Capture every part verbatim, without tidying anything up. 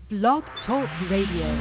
Blog Talk Radio.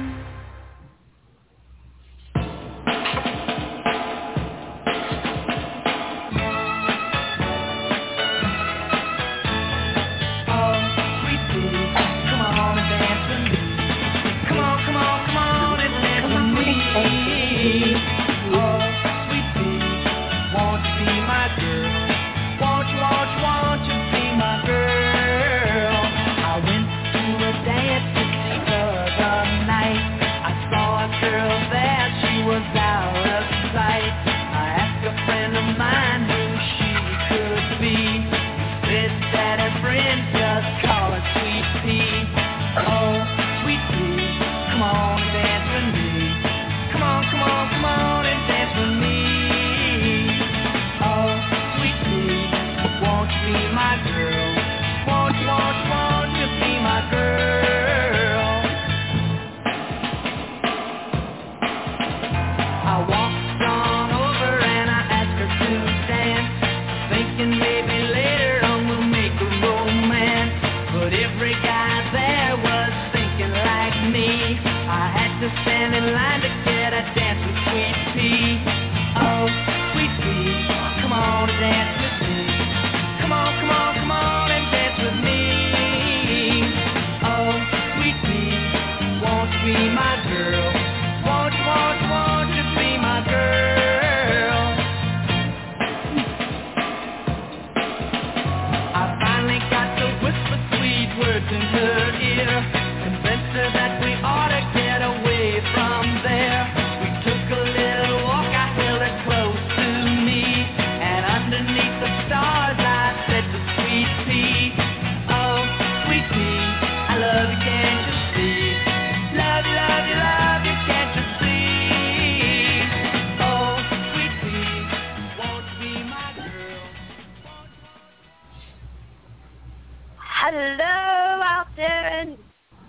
Hello out there in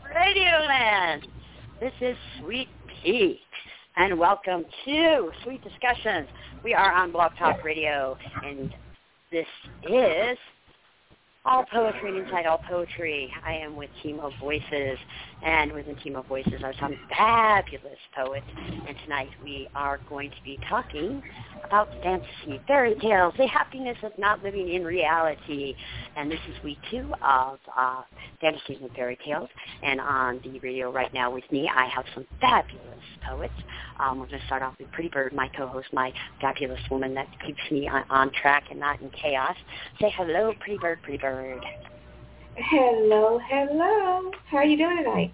Radioland. This is Sweet Pea, and welcome to Sweet Discussions. We are on Blog Talk Radio, and this is All Poetry and Inside All Poetry. I am with Team of Voices, and within Team of Voices are some fabulous poets, and tonight we are going to be talking about fantasy, fairy tales, the happiness of not living in reality. And this is week two of uh, Fantasies and Fairy Tales. And on the radio right now with me, I have some fabulous poets. Um, we're going to start off with Pretty Bird, my co-host, my fabulous woman that keeps me on, on track and not in chaos. Say hello, Pretty Bird, Pretty Bird. Hello, hello. How are you doing tonight?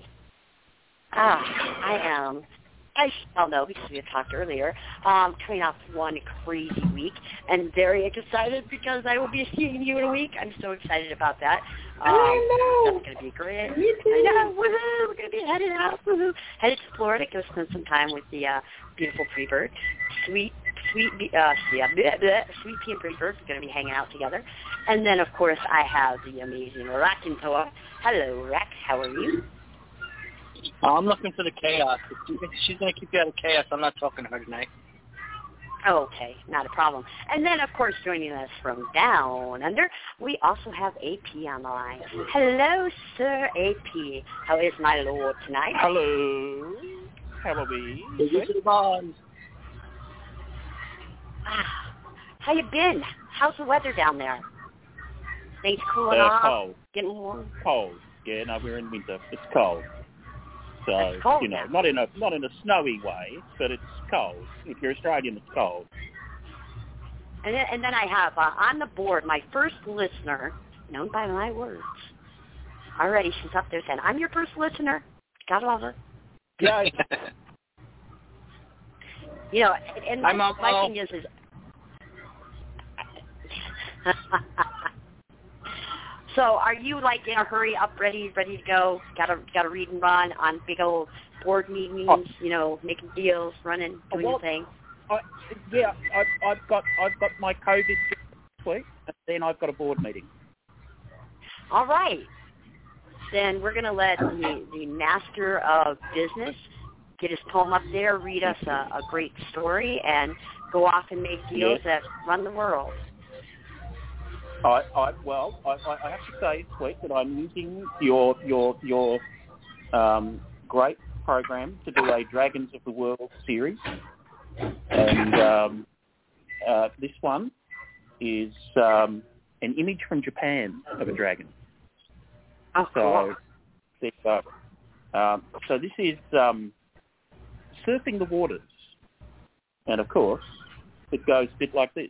Ah, I am. I well know because we had talked earlier, um, coming off one crazy week, and very excited because I will be seeing you in a week. I'm so excited about that. Um, I know. That's going to be great. Me too. I know. Woohoo! We're going to be headed out. Woohoo! Headed to Florida. Go spend some time with the uh, beautiful Pretty Bird. Sweet, sweet, uh, yeah, bleh, bleh, Sweet Pea and Pretty Bird are going to be hanging out together. And then, of course, I have the amazing Rackin' Toa. Hello, Rack. How are you? I'm looking for the chaos. If she's going to keep you out of chaos, I'm not talking to her tonight. Okay, not a problem. And then, of course, joining us from down under, we also have A P on the line. Hello, Sir A P. How is my lord tonight? Hello. How are we? Ah, how you been? How's the weather down there? Things cooling uh, off? Cold. Getting warm? Cold. Yeah, no, we're in winter. It's cold. So, it's cold you know, now. not in a not in a snowy way, but it's cold. If you're Australian, it's cold. And then, and then I have uh, on the board my first listener, known by my words. Already, she's up there saying, "I'm your first listener." Gotta love her. Yeah. You know, and, and my, I'm my thing is, is so are you like in a hurry up, ready, ready to go? Got to got to read and run on big old board meetings, Oh. you know, making deals, running, doing well, your thing. I, yeah, I've, I've got I've got my COVID this week, and then I've got a board meeting. All right, then we're gonna let the the master of business get his poem up there, read us a, a great story, and go off and make deals Yes. that run the world. I, I well, I, I have to say, sweet, that I'm using your your your Um, great program to do a Dragons of the World series. And um, uh, this one is um, an image from Japan of a dragon. Oh, cool. So, uh, um, so this is um, surfing the waters. And, of course, it goes a bit like this.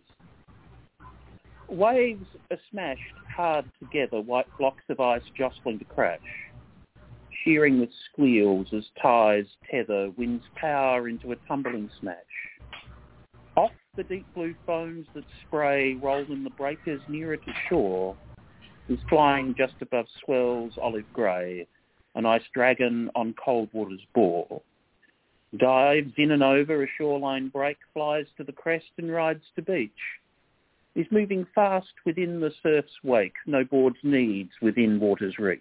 Waves are smashed hard together, white blocks of ice jostling to crash, shearing with squeals as ties tether, winds power into a tumbling smash. Off the deep blue foams that spray, rolled in the breakers nearer to shore, is flying just above swells olive grey, an ice dragon on cold waters bore. Dives in and over a shoreline break, flies to the crest and rides to beach. Is moving fast within the surf's wake, no board's needs within water's reach.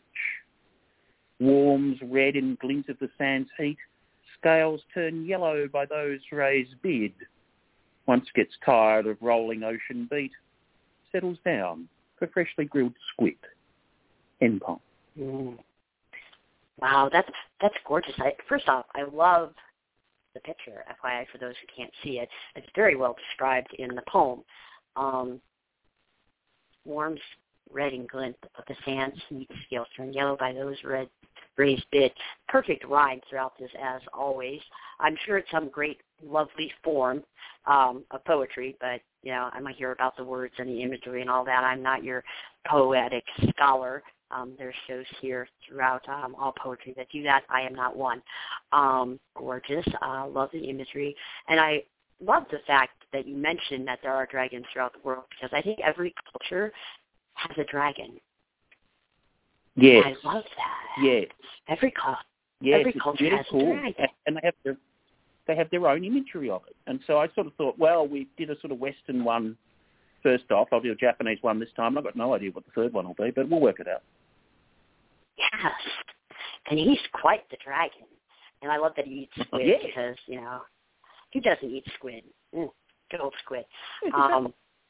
Warms red in glint of the sand's heat, scales turn yellow by those rays bid. Once gets tired of rolling ocean beat, settles down for freshly grilled squid. Enpong. Mm. Wow, that's that's gorgeous. I, first off, I love the picture, F Y I, for those who can't see it. It's very well described in the poem. Um, warms red and glint of the sand's heat, scales turn yellow by those red rays bid. Perfect rhyme throughout this, as always. I'm sure it's some great, lovely form um, of poetry, but, you know, I might hear about the words and the imagery and all that. I'm not your poetic scholar. Um, there's shows here throughout um, all poetry that do that. I am not one. Um, gorgeous. Uh, love the imagery. And I love the fact that you mentioned that there are dragons throughout the world, because I think every culture has a dragon. Yes. I love that. Yes. Every, cu- yes, every culture really has cool. a dragon. And they have their, they have their own imagery of it. And so I sort of thought, well, we did a sort of Western one first off. I'll do a Japanese one this time. I've got no idea what the third one will be, but we'll work it out. Yes. And he's quite the dragon. And I love that he eats squid yeah. because, you know, who doesn't eat squid? Mm, good old squid. Um,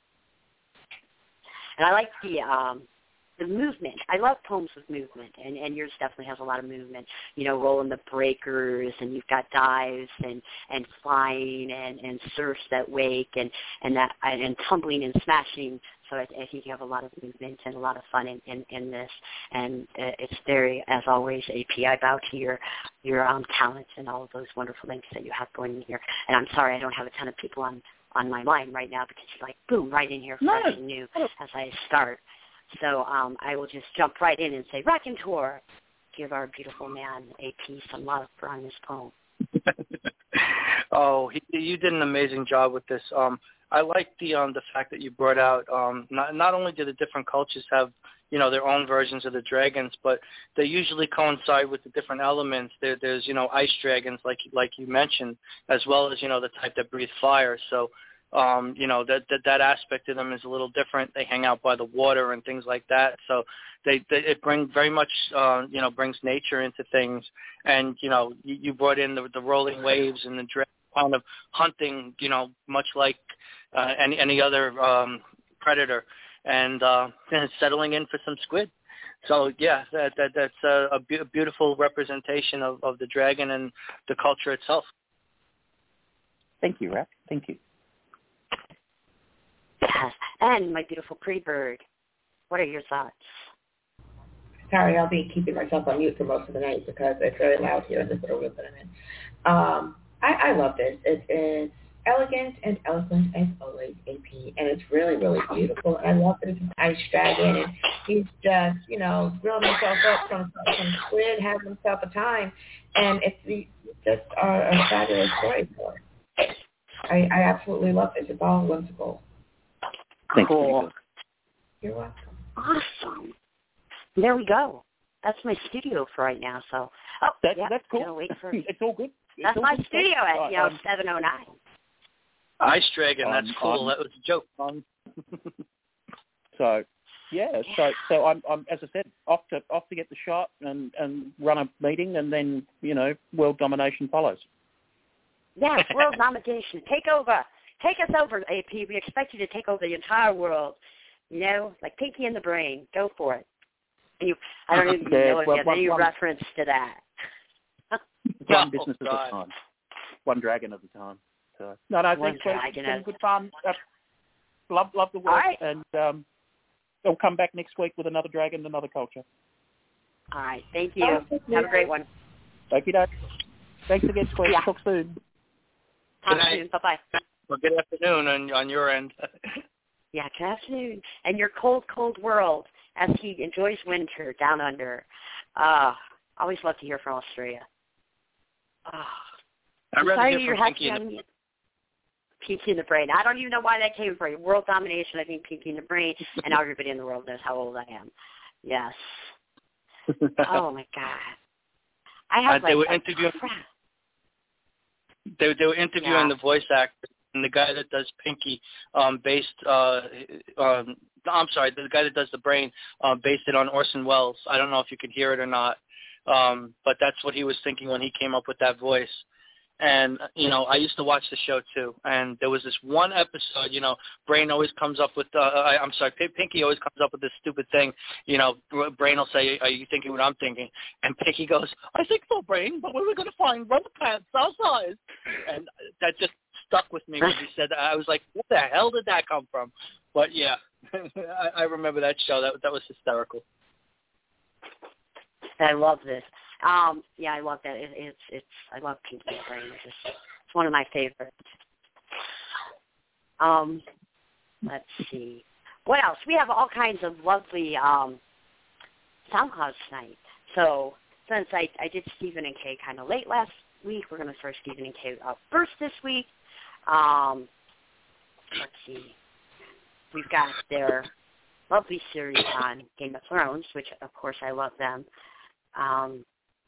and I like the um, the movement. I love poems with movement, and, and yours definitely has a lot of movement. You know, rolling the breakers, and you've got dives, and, and flying, and, and surfs that wake, and and that and tumbling and smashing. So I, I think you have a lot of movement and a lot of fun in, in, in this, and uh, it's very, as always, A P. I bow to your your um, talent and all of those wonderful things that you have going in here. And I'm sorry I don't have a ton of people on, on my line right now, because you're like, boom, right in here, fresh no. and new as I start. So um, I will just jump right in and say, Raconteur, give our beautiful man, A P, some love for on this poem. oh, he, you did an amazing job with this. Um, I like the um, the fact that you brought out um, not not only do the different cultures have, you know, their own versions of the dragons, but they usually coincide with the different elements. There, there's, you know, ice dragons, like like you mentioned, as well as, you know, the type that breathe fire. So, um, you know, that, that that aspect of them is a little different. They hang out by the water and things like that. So they, they it brings very much, uh, you know, brings nature into things. And, you know, you, you brought in the, the rolling waves and the dragon kind of hunting, you know, much like uh, any any other um, predator, and uh, settling in for some squid. So yeah, that, that that's a, a, be- a beautiful representation of, of the dragon and the culture itself. Thank you, Rap. Thank you. Yes, and my beautiful pretty bird, what are your thoughts? Sorry, I'll be keeping myself on mute for most of the night because it's very loud here in this little room that I'm in. Um, I, I love this. It is elegant and eloquent as always, A P, and it's really, really beautiful. And I love that it's an ice dragon, and he's just, you know, grilling himself up from some squid, having himself a time, and it's just a, a fabulous story for it. I, I absolutely love this. It's all whimsical. Thank cool. you. You're welcome. Awesome. There we go. That's my studio for right now. So, oh, That, yeah, that's cool. gonna wait for, it's all good. It's that's all my good studio stuff. at, you know, um, seven oh nine. Ice dragon, that's Um, cool. um, That was a joke. Um, so, yeah, so so I'm, I'm as I said, off to off to get the shot and, and run a meeting, and then, you know, world domination follows. Yes, world domination. Take over. Take us over, A P. We expect you to take over the entire world. You know, like Pinky in the Brain. Go for it. And you, I don't even Yeah, know if well, you have one- any one- reference to that. one Oh, business God. at a time, one dragon at a time. So no, no, One thanks, Wes. It's dragon been at a- good fun. Uh, love, love the work, All right. and um, I'll come back next week with another dragon, another culture. All right. Thank you. Have a great one. Thank you, Dave. Thanks again, Wes. Yeah. Talk soon. Talk Good night. soon. Bye-bye. Well, good afternoon on, on your end. Yeah, good afternoon. And your cold, cold world as he enjoys winter down under. Uh, always love to hear from Australia. Uh, I'd I'm rather sorry hear you're from happy Pinky and on me. Pinky in the Brain. I don't even know why that came from. World domination, I think Pinky in the Brain, and now everybody in the world knows how old I am. Yes. Oh, my God. I have, Uh, like, they were a interviewing. crap. They they were interviewing Yeah. the voice actor, and the guy that does Pinky, um, based uh, um, I'm sorry, the guy that does the Brain, uh, based it on Orson Welles. I don't know if you could hear it or not, um, but that's what he was thinking when he came up with that voice. And, you know, I used to watch the show, too. And there was this one episode, you know, Brain always comes up with, uh, I, I'm sorry, P- Pinky always comes up with this stupid thing. You know, Brain will say, are you thinking what I'm thinking? And Pinky goes, I think so, Brain, but where are we going to find rubber pants our size? And that just stuck with me when he said that. I was like, what the hell did that come from? But, yeah, I, I remember that show. That, that was hysterical. I love this. Um, yeah, I love that. It, it's it's. I love Pinky and the Brain. It's just it's one of my favorites. Um, let's see. What else? We have all kinds of lovely um, SoundClouds tonight. So since I I did Stephen and Kay kind of late last week, we're going to throw Stephen and Kay up first this week. Um, let's see. We've got their lovely series on Game of Thrones, which of course I love them. Um,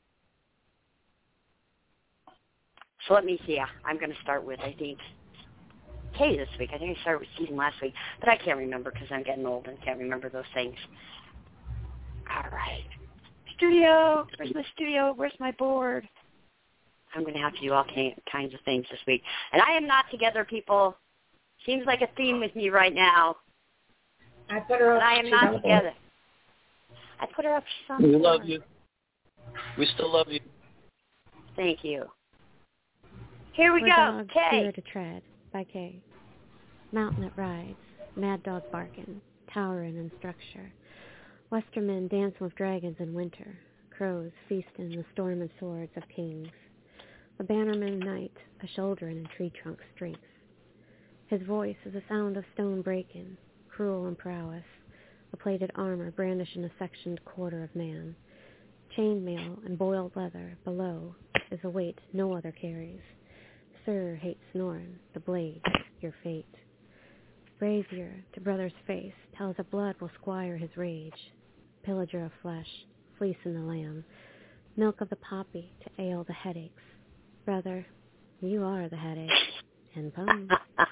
so let me see. I'm going to start with, I think, Kay this week. I think I started with Stephen last week, but I can't remember because I'm getting old and can't remember those things. All right. Studio. Where's my studio? Where's my board? I'm going to have to do all kinds of things this week. And I am not together, people. Seems like a theme with me right now. I put her up. But I am She's not on the board. together. I put her up. She's on the We board. love you. We still love you. Thank you. Here we Or go. Dog, Kay. Fear to Tread by Kay. Mountain that rides, mad dog barking, towering in structure. Westermen dancing with dragons in winter, crows feasting the storm and swords of kings. A bannerman knight, a shouldering in tree trunk strength. His voice is a sound of stone breaking, cruel in prowess, a plated armor brandishing a sectioned quarter of man. Chainmail and boiled leather below is a weight no other carries. Sir hates snoring, the blade, your fate. Brazier to brother's face tells that blood will squire his rage. Pillager of flesh, fleecing the lamb, milk of the poppy to ale the headaches. Brother, you are the headache, and bone.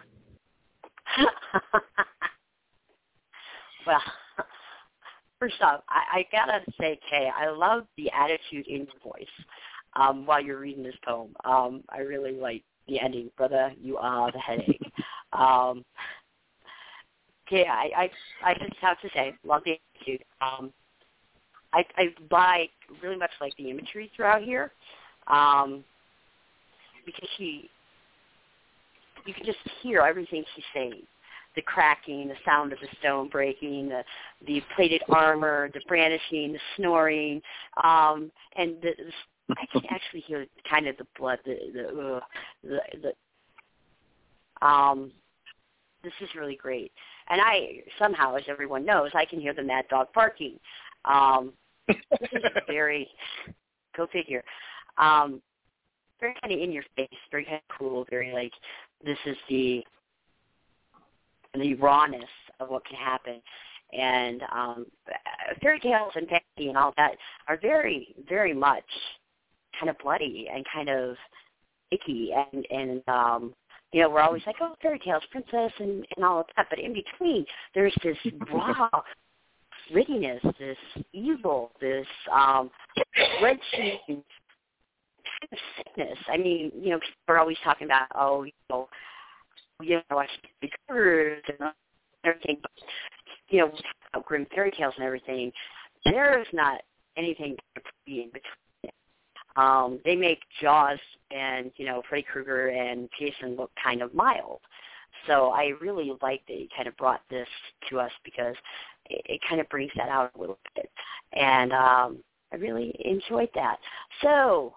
Well, first off, I, I gotta say, Kay, I love the attitude in your voice um, while you're reading this poem. Um, I really like the ending, brother. You are the headache. um, Kay, I, I, I just have to say, love the attitude. Um, I, I like really much like the imagery throughout here, um, because she, you can just hear everything she's saying. The cracking, the sound of the stone breaking, the the plated armor, the brandishing, the snoring, um, and the, the, I can actually hear kind of the blood, the the, uh, the the um. This is really great, and I somehow, as everyone knows, I can hear the mad dog barking. Um, this is very, go figure, um, very kind of in your face, very kind of cool, very like this is the the rawness of what can happen. And um, fairy tales and fantasy and all that are very, very much kind of bloody and kind of icky. And, and um, you know, we're always like, oh, fairy tales, princess, and, and all of that. But in between, there's this raw grittiness, this evil, this um, wrenching kind of sickness. I mean, you know, we're always talking about, oh, you know, you know, I speak words and everything, but, you know, about grim fairy tales and everything, there is not anything to be in between. um, they make Jaws and, you know, Freddy Krueger and Jason look kind of mild. So I really like that he kind of brought this to us because it, it kind of brings that out a little bit. And um, I really enjoyed that. So,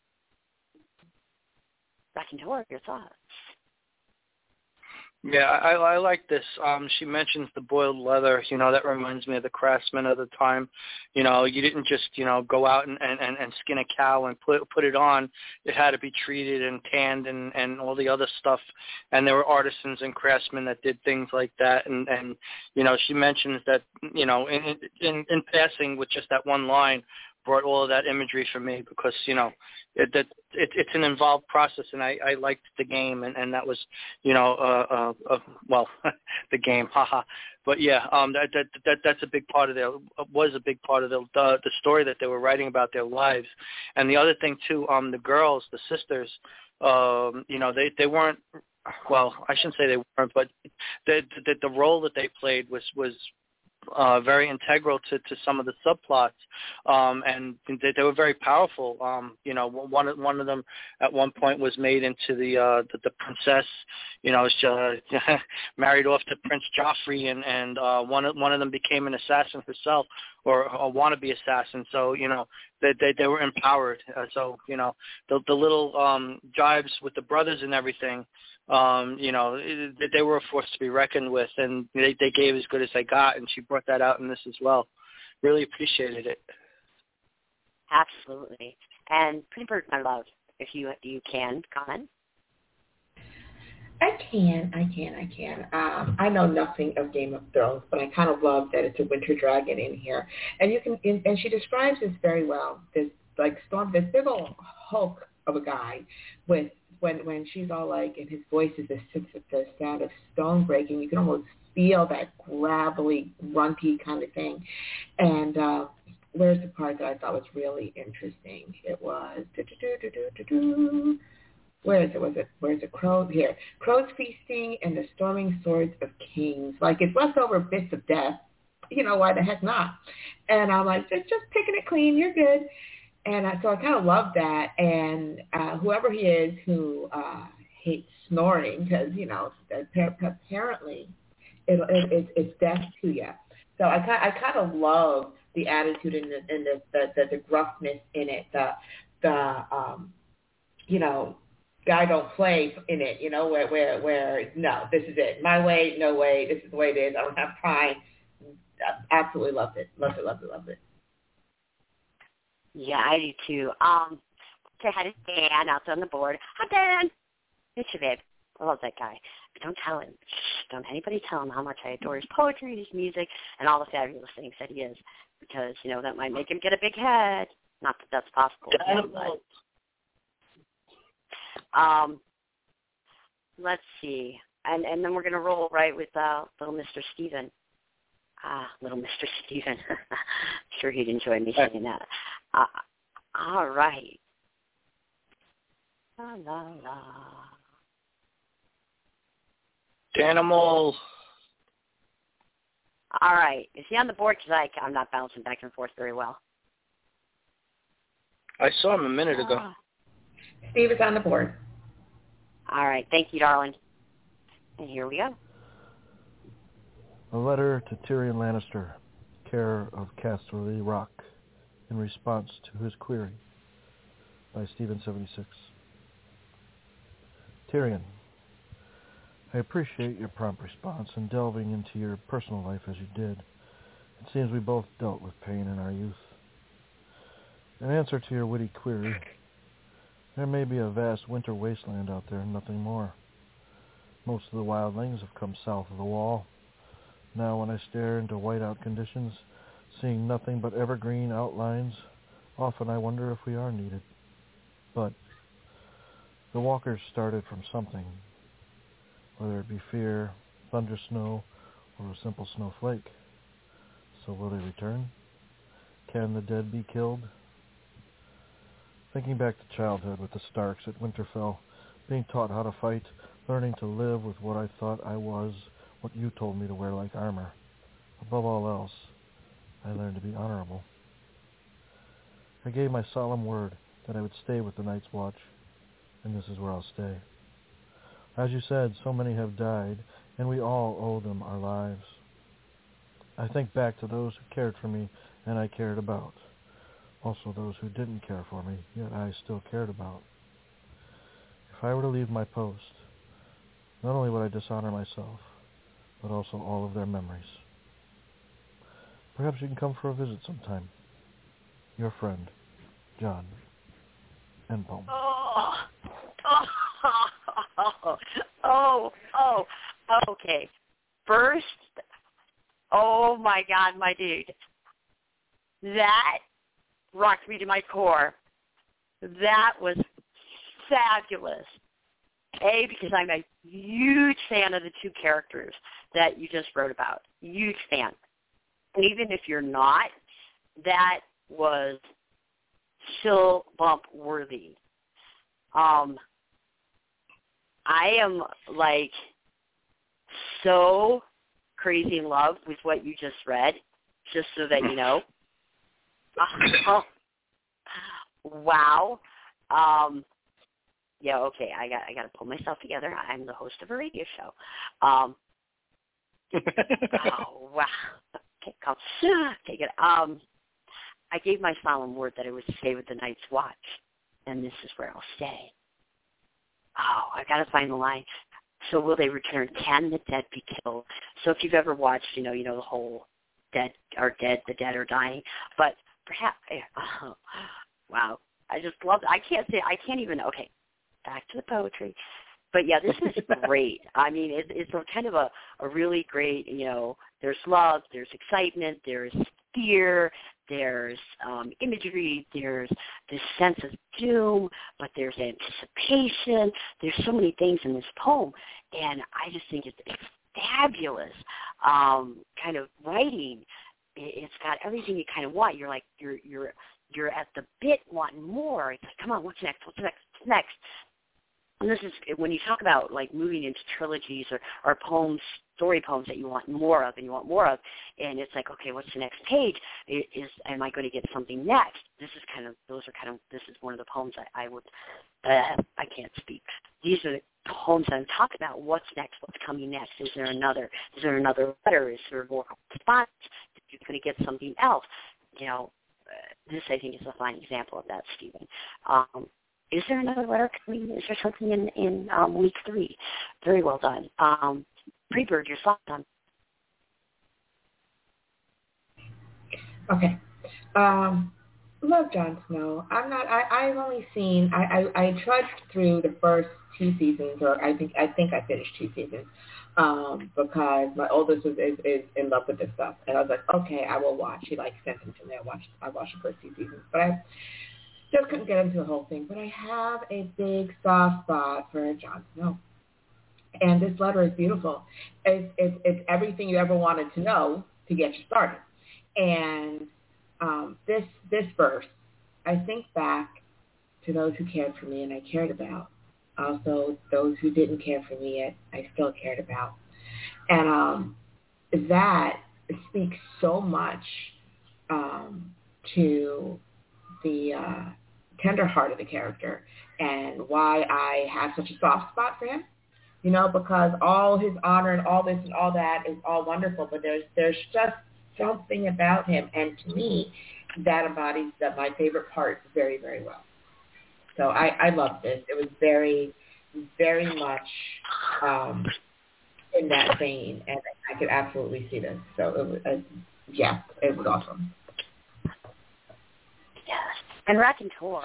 back into Tor, your thoughts? Yeah, I, I like this. Um, she mentions the boiled leather. You know, that reminds me of the craftsmen of the time. You know, you didn't just, you know, go out and, and, and skin a cow and put put it on. It had to be treated and tanned and, and all the other stuff. And there were artisans and craftsmen that did things like that. And, and you know, she mentions that, you know, in, in, in passing with just that one line, brought all of that imagery for me because, you know, it, that it, it's an involved process, and I, I liked the game, and, and that was, you know, uh, uh, uh, well, the game, haha. But yeah, um, that, that that that's a big part of their was a big part of the, the the story that they were writing about their lives, and the other thing too, um, the girls, the sisters, um, you know, they they weren't. Well, I shouldn't say they weren't, but the the, the role that they played was was. Uh, very integral to, to some of the subplots, um, and they, they were very powerful. Um, you know, one of one of them at one point was made into the uh, the, the princess. You know, she, uh, married off to Prince Joffrey, and and uh, one of one of them became an assassin herself, or a wannabe assassin. So you know, they they, they were empowered. Uh, so you know, the the little um, jibes with the brothers and everything. Um, you know, it, they were a force to be reckoned with, and they, they gave as good as they got, and she brought that out in this as well. Really appreciated it. Absolutely. And Pretty Bird, my love, if you you can comment. I can, I can, I can. Um, I know nothing of Game of Thrones, but I kind of love that it's a winter dragon in here, and you can, and, and she describes this very well. This like storm, this big old hulk of a guy with. When when she's all like, and his voice is the, the sound of stone breaking, you can almost feel that gravelly, grunty kind of thing. And uh, where's the part that I thought was really interesting? It was, where is it? Was it? Where's it? Crows here. Crows feasting and the storming swords of kings. Like it's leftover bits of death. You know, why the heck not? And I'm like, just just picking it clean. You're good. And uh, so I kind of love that. And uh, whoever he is who uh, hates snoring, because, you know, apparently it, it, it, it's death to you. So I, I kind of love the attitude and the, and the, the, the, the gruffness in it, the, the um, you know, guy don't play in it, you know, where, where, where, no, this is it. My way, no way. This is the way it is. I don't have time. Absolutely loved it. Loved it, loved it, loved it. Yeah, I do too. Um, say hi to Dan out there on the board. Hi, Dan. It's your babe. I love that guy. But don't tell him. Shh, don't anybody tell him how much I adore his poetry, his music, and all the fabulous things that he is. Because, you know, that might make him get a big head. Not that that's possible. Again, but, um, let's see. And and then we're going to roll right with uh, little Mister Steven. Ah, little Mister Steven. I'm sure he'd enjoy me saying that. Uh, all right. La, la, la. Danimal. All right. Is he on the board? Because I'm not bouncing back and forth very well. I saw him a minute ago. Ah. Steve is on the board. All right. Thank you, darling. And here we go. A letter to Tyrion Lannister, care of Casterly Rock, in response to his query, by Steven seventy-six. Tyrion, I appreciate your prompt response and delving into your personal life as you did. It seems we both dealt with pain in our youth. In answer to your witty query, there may be a vast winter wasteland out there and nothing more. Most of the wildlings have come south of the wall. Now when I stare into whiteout conditions, seeing nothing but evergreen outlines, often I wonder if we are needed. But the walkers started from something, whether it be fear, thunder snow, or a simple snowflake. So will they return? Can the dead be killed? Thinking back to childhood with the Starks at Winterfell, being taught how to fight, learning to live with what I thought I was, what you told me to wear like armor. Above all else, I learned to be honorable. I gave my solemn word that I would stay with the Night's Watch, and this is where I'll stay. As you said, so many have died, and we all owe them our lives. I think back to those who cared for me and I cared about. Also those who didn't care for me, yet I still cared about. If I were to leave my post, not only would I dishonor myself, but also all of their memories. Perhaps you can come for a visit sometime. Your friend, John N. Poem. Oh, oh, oh, oh, okay. First, oh my God, my dude. That rocked me to my core. That was fabulous. A, because I'm a huge fan of the two characters that you just wrote about. Huge fan. And even if you're not, that was chill bump worthy. Um, I am like so crazy in love with what you just read, just so that you know. Oh, wow. Um, yeah, okay, I got I got to pull myself together. I'm the host of a radio show. Um, oh, wow. Okay, come. Take it. Um, I gave my solemn word that I would stay with the Night's Watch, and this is where I'll stay. Oh, I got to find the line. So will they return? Can the dead be killed? So if you've ever watched, you know, you know the whole dead are dead, the dead are dying. But perhaps, oh, wow, I just love it. I can't say, I can't even, okay, back to the poetry. But yeah, this is great. I mean, it, it's a kind of a, a really great, you know, there's love, there's excitement, there's fear, there's um, imagery, there's this sense of doom, but there's anticipation. There's so many things in this poem, and I just think it's, it's fabulous um, kind of writing. It, it's got everything you kind of want. You're like, you're you're you're at the bit wanting more. It's like, come on, what's next? What's next? What's next? And this is when you talk about like moving into trilogies or, or poems, story poems that you want more of and you want more of, and it's like, okay, what's the next page? It is am I going to get something next? This is kind of those are kind of this is one of the poems I, I would uh, I can't speak. These are the poems I'm talking about. What's next? What's coming next? Is there another? Is there another letter? Is there more spots? You're going to get something else. You know, uh, this I think is a fine example of that, Stephen. Um, Is there another letter coming? Is there something in, in um, week three? Very well done. Um, Pre-Bird, your thoughts on? Okay. Um, love Jon Snow. I'm not. I, I've only seen. I, I, I trudged through the first two seasons, or I think I think I finished two seasons, um, because my oldest is, is is in love with this stuff, and I was like, okay, I will watch. He like sent them to me. I watched. I watched the first two seasons, but I. Just couldn't get into the whole thing, but I have a big soft spot for Jon Snow. And this letter is beautiful. It's, it's, it's everything you ever wanted to know to get you started. And um, this this verse, I think back to those who cared for me and I cared about. Also, those who didn't care for me yet, I still cared about. And um, that speaks so much um, to the uh, tender heart of the character and why I have such a soft spot for him, you know, because all his honor and all this and all that is all wonderful, but there's there's just something about him, and to me, that embodies that my favorite part very, very well. So I, I love this. It was very, very much um, in that vein, and I could absolutely see this. So it was, uh, yeah, it was awesome. Yes. And Raconteur.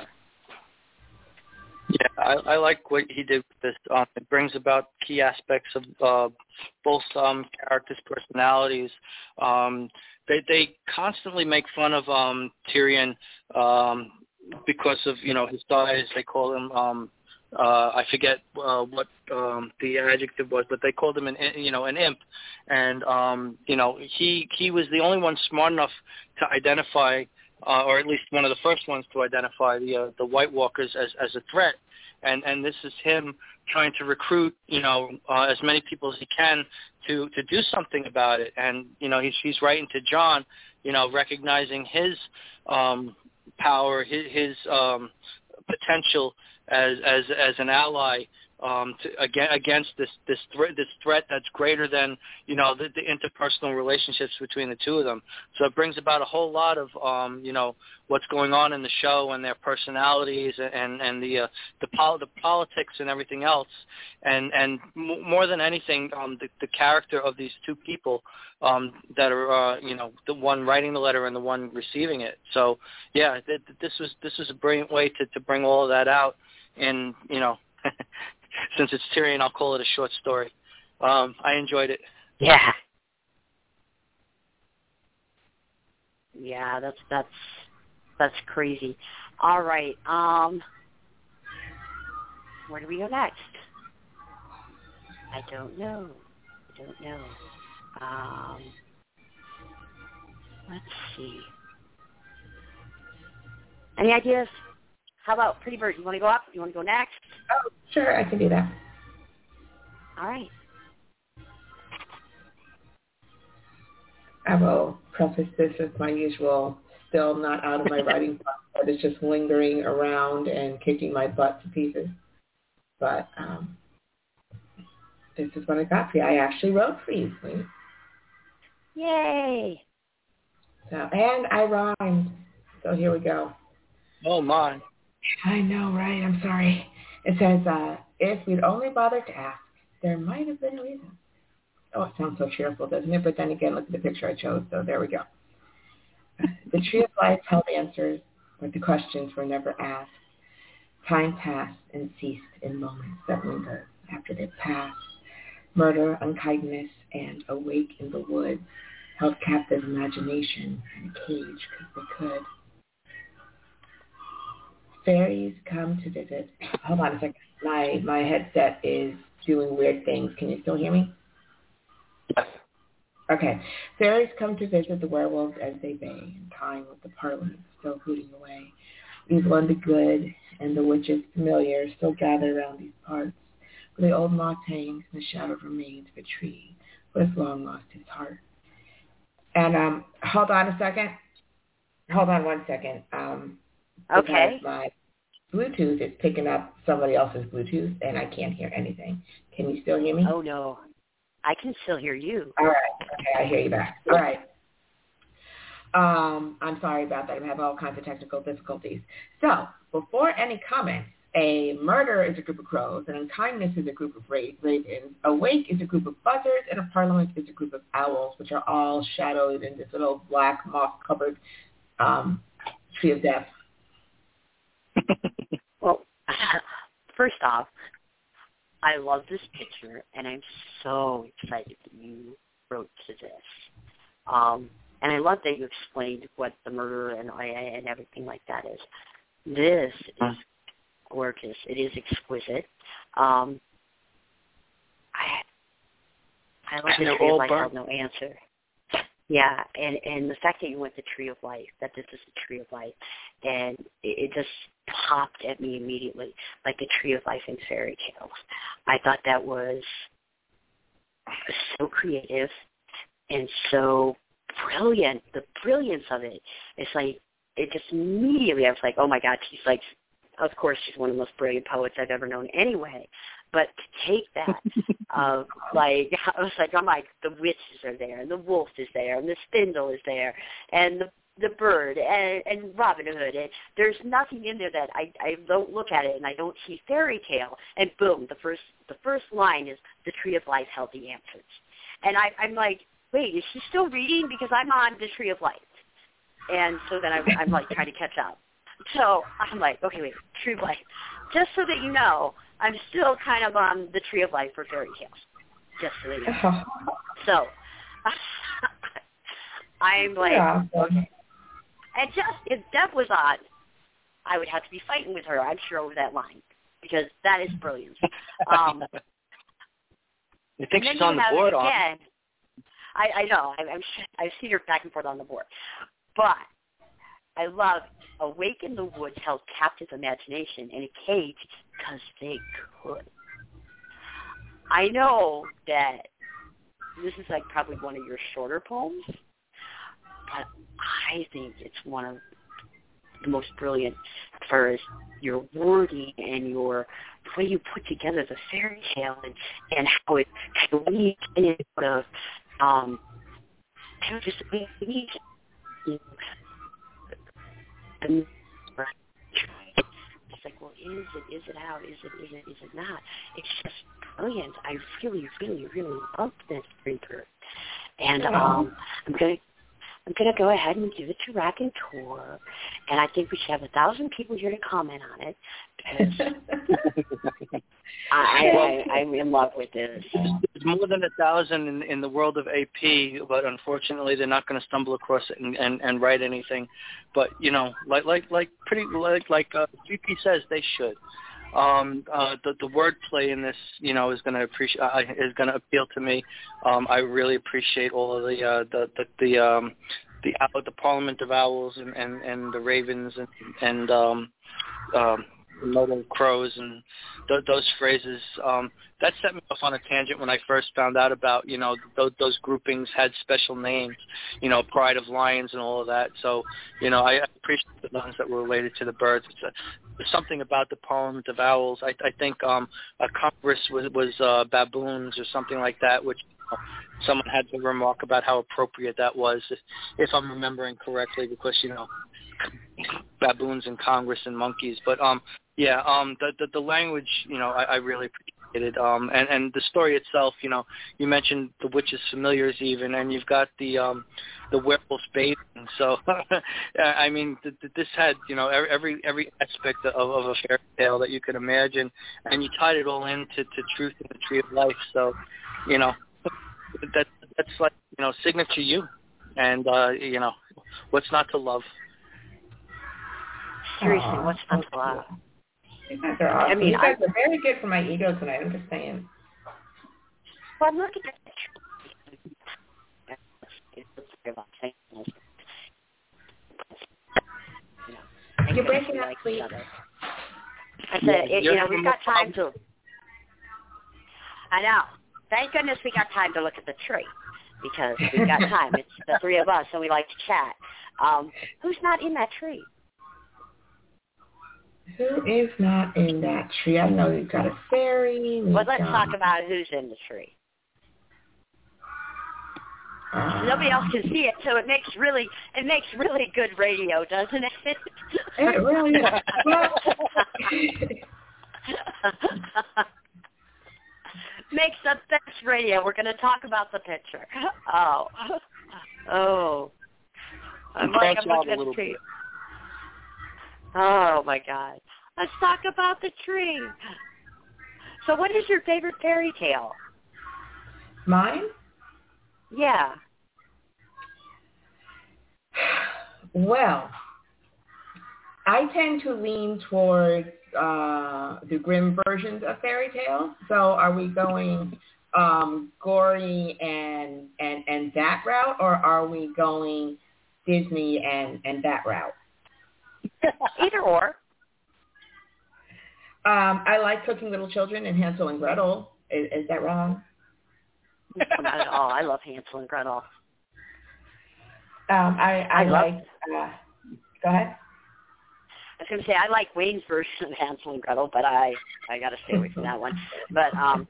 Yeah, I, I like what he did with this. Um, it brings about key aspects of uh, both um, characters' personalities. Um, they they constantly make fun of um, Tyrion um, because of you know his size. They call him um, uh, I forget uh, what um, the adjective was, but they called him an you know an imp. And um, you know he he was the only one smart enough to identify. Uh, or at least one of the first ones to identify the uh, the White Walkers as, as a threat, and and this is him trying to recruit you know uh, as many people as he can to, to do something about it, and you know he's he's writing to Jon, you know recognizing his um, power, his, his um, potential as as as an ally um, to, against this this threat this threat that's greater than you know the, the interpersonal relationships between the two of them. So it brings about a whole lot of um, you know what's going on in the show and their personalities and and the uh, the, pol- the politics and everything else. And and m- more than anything, um, the, the character of these two people um, that are uh, you know the one writing the letter and the one receiving it. So yeah, th- this was this was a brilliant way to, to bring all of that out. And you know. Since it's Tyrion, I'll call it a short story. Um, I enjoyed it. Yeah. Yeah, that's that's that's crazy. All right. Um, where do we go next? I don't know. I don't know. Um, let's see. Any ideas? How about Pretty Bird? You want to go up? You want to go next? Oh, sure, I can do that. All right. I will preface this with my usual, still not out of my writing process. It's just lingering around and kicking my butt to pieces. But um, this is what I got for you. I actually wrote for you, Queen. Yay! So, and I rhymed. So here we go. Oh, my. I know, right? I'm sorry. It says, uh, if we'd only bothered to ask, there might have been a reason. Oh, it sounds so cheerful, doesn't it? But then again, look at the picture I chose, so there we go. The tree of life held answers, but the questions were never asked. Time passed and ceased in moments that linger after they passed. Murder, unkindness, and awake in the woods held captive imagination in a cage because they could. Fairies come to visit. Hold on a second. My my headset is doing weird things. Can you still hear me? Yes. Okay. Fairies come to visit the werewolves as they bay, and time with the parliament still hooting away. These one the good and the witches familiar still gather around these parts, where the old moss hangs and the shadow remains of a tree who has long lost his heart. And um, hold on a second. Hold on one second. Um, Okay. Because my Bluetooth is picking up somebody else's Bluetooth, and I can't hear anything. Can you still hear me? Oh, no. I can still hear you. All right. Okay, I hear you back. All right. Um, I'm sorry about that. I'm having all kinds of technical difficulties. So, before any comments, a murder is a group of crows, an unkindness is a group of ravens, a wake is a group of buzzards, and a parliament is a group of owls, which are all shadowed in this little black moss-covered um, tree of death. Well, first off, I love this picture, and I'm so excited that you wrote to this. Um, and I love that you explained what the murder and and everything like that is. This is gorgeous. It is exquisite. Um, I I love the tree of life held no answer. Yeah, and, and the fact that you went the tree of life, that this is the tree of life, and it, it just popped at me immediately, like the tree of life in fairy tales. I thought that was so creative and so brilliant. The brilliance of it, it's like, it just immediately, I was like, oh my God, she's like, of course she's one of the most brilliant poets I've ever known anyway. But to take that, uh, like, I was like, I'm like, the witches are there, and the wolf is there, and the spindle is there, and the the bird, and, and Robin Hood. And there's nothing in there that I, I don't look at it, and I don't see fairy tale, and boom, the first the first line is, the tree of life held the answers. And I, I'm like, wait, is she still reading? Because I'm on the tree of life. And so then I'm, I'm like, trying to catch up. So I'm like, okay, wait, tree of life. Just so that you know, I'm still kind of on the tree of life for fairy tales. Just so that you know. So I'm like, yeah. okay. And just, if Deb was on, I would have to be fighting with her, I'm sure, over that line. Because that is brilliant. Um, you think she's on the board? Again, I, I know. I, I'm, I've seen her back and forth on the board. But I love awake in the woods held captive imagination in a cage because they could. I know that this is like probably one of your shorter poems, but I think it's one of the most brilliant far as your wording and your the way you put together the fairy tale and, and how it kind of leads into the um, kind of just leads, you know, and it's like, well, is it, is it out, is it, is it, is it not? It's just brilliant. I really, really, really love this Reaper. And um, I'm going to I'm going to go ahead and give it to Rack and Tour, and I think we should have a thousand people here to comment on it, because I, I, I'm in love with this. There's more than a thousand in, in the world of A P, but unfortunately they're not going to stumble across it and, and, and write anything. But, you know, like like like pretty like like uh, G P says, they should. Um, uh, the the wordplay in this, you know, is going to appreciate uh, is going to appeal to me. Um, I really appreciate all of the uh, the the the, um, the the Parliament of Owls and, and, and the Ravens and and um, um, Myrtle Crows and th- those phrases. Um, that set me off on a tangent when I first found out about, you know, those, those groupings had special names, you know, Pride of Lions and all of that. So, you know, I appreciate the ones that were related to the birds. It's a, there's something about the Parliament of Owls. I, I think um, a Congress was, was uh, baboons or something like that, which uh, someone had to remark about how appropriate that was, if, if I'm remembering correctly, because, you know, baboons and Congress and monkeys. But, um, yeah, um, the, the the language, you know, I, I really appreciated. Um, and, and the story itself, you know, you mentioned the witches' familiars even, and you've got the um, the werewolves bathing. So, I mean, th- th- this had, you know, every every aspect of, of a fairy tale that you could imagine, and you tied it all into to Truth in the Tree of Life. So, you know, that that's like, you know, signature you, and uh, you know, what's not to love? Seriously, Aww. what's not to love? You guys are awesome. I mean, you guys I, are very good for my ego tonight. I'm just saying. Well, I'm looking at the You're breaking up, please. I said, it, you know, we've got time to. I know. Thank goodness we got time to look at the tree, because we've got time. It's the three of us, and we like to chat. Um, who's not in that tree? Who is not in that tree? I know you've got a fairy. Well, let's got... talk about who's in the tree. Uh, Nobody else can see it, so it makes really it makes really good radio, doesn't it? It really is. Well, makes the best radio. We're going to talk about the picture. Oh, oh, I'm like I'm looking at the tree. Oh, my God. Let's talk about the tree. So what is your favorite fairy tale? Mine? Yeah. Well, I tend to lean towards uh, the Grimm versions of fairy tales. So are we going um, gory and, and, and that route, or are we going Disney and, and that route? Either or. Um, I like Cooking Little Children and Hansel and Gretel. Is, is that wrong? No, not at all. I love Hansel and Gretel. Um, I, I, I like. Uh, go ahead. I was going to say I like Wayne's version of Hansel and Gretel, but I I got to stay away from that one. But um,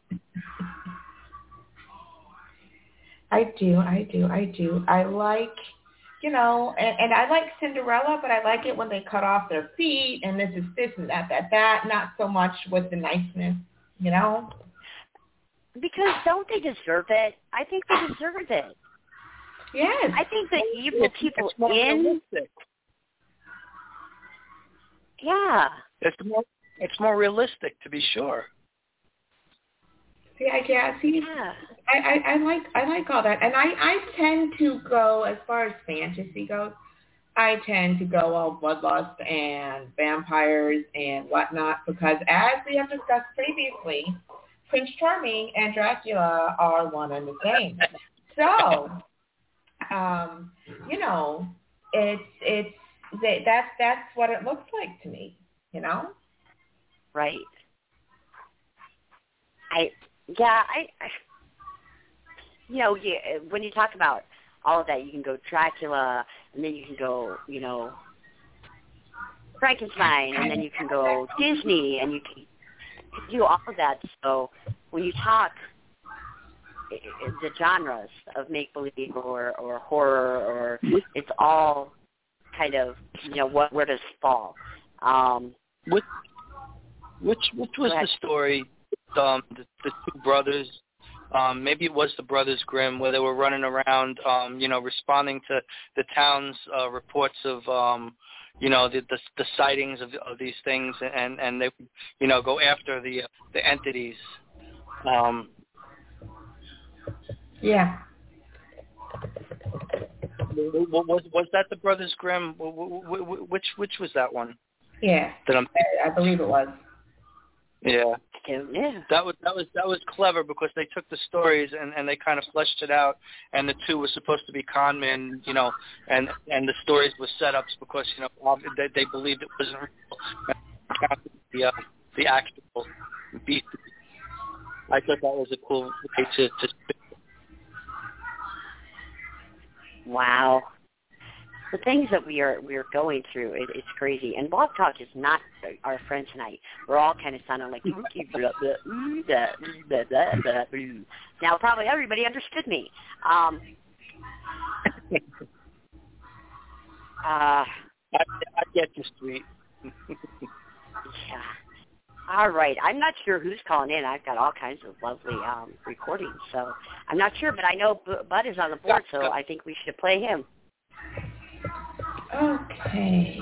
I do, I do, I do. I like. You know, and, and I like Cinderella, but I like it when they cut off their feet and this is this and that, that, that, not so much with the niceness, you know? Because don't they deserve it? I think they deserve it. Yes. I think the evil people it's more in... realistic. Yeah. It's more, it's more realistic, to be sure. See, I yeah, see, yeah. I, I, I like I like all that, and I, I tend to go as far as fantasy goes. I tend to go all bloodlust and vampires and whatnot because, as we have discussed previously, Prince Charming and Dracula are one and the same. So, um, you know, it's it's that's that's what it looks like to me. You know, right? I. Yeah, I, I, you know, you, when you talk about all of that, you can go Dracula, and then you can go, you know, Frankenstein, and then you can go Disney, and you can, you can do all of that. So when you talk i i the genres of make-believe or, or horror, or it's all kind of, you know, what where does it fall? Um, which, which, which was the story, um, the, the two brothers, um, maybe it was the Brothers Grimm, where they were running around, um, you know, responding to the town's uh, reports of, um, you know, the, the the sightings of, of these things, and, and they, you know, go after the the entities. Um, yeah. Was was that the Brothers Grimm? Which which was that one? Yeah, that I'm I believe it was. Yeah. Yeah. That was that was that was clever, because they took the stories and, and they kind of fleshed it out, and the two were supposed to be con men, you know, and and the stories were setups because, you know, they, they believed it wasn't real. The uh, the actual beast. I thought that was a cool way to. to Wow. The things that we are we are going through, it, it's crazy. And Blog Talk is not our friend tonight. We're all kind of sounding like now. Probably everybody understood me. Um, uh, I, I get you, sweet. Yeah. All right. I'm not sure who's calling in. I've got all kinds of lovely um, recordings, so I'm not sure. But I know Bud is on the board, so I think we should play him. Okay.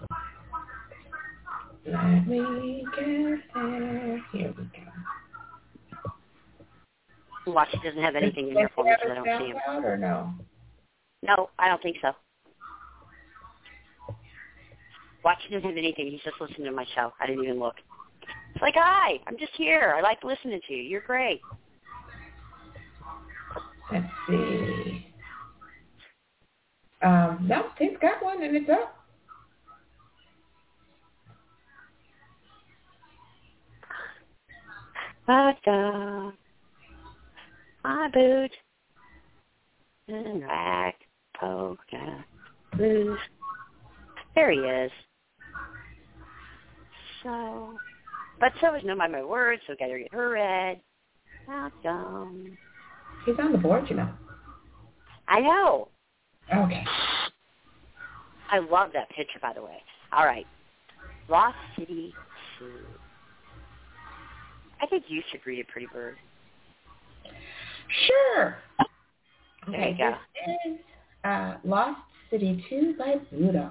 Let me get there. Here we go. Watch, he doesn't have anything in here for me because I don't see him. Out or no? No, I don't think so. Watch, he doesn't have anything. He's just listening to my show. I didn't even look. It's like, hi, I'm just here. I like listening to you. You're great. Let's see. Um, no, Tate's got one, and it's up. Vodka, my boot, and rack, polka, blues. There he is. So, but so is No Mind My Words, so gotta get her read. Welcome. He's on the board, you know. I know. Okay. I love that picture, by the way. All right. Lost City two. I think you should read it, Pretty Bird. Sure. There Okay, you go. This is uh, Lost City two by Budo.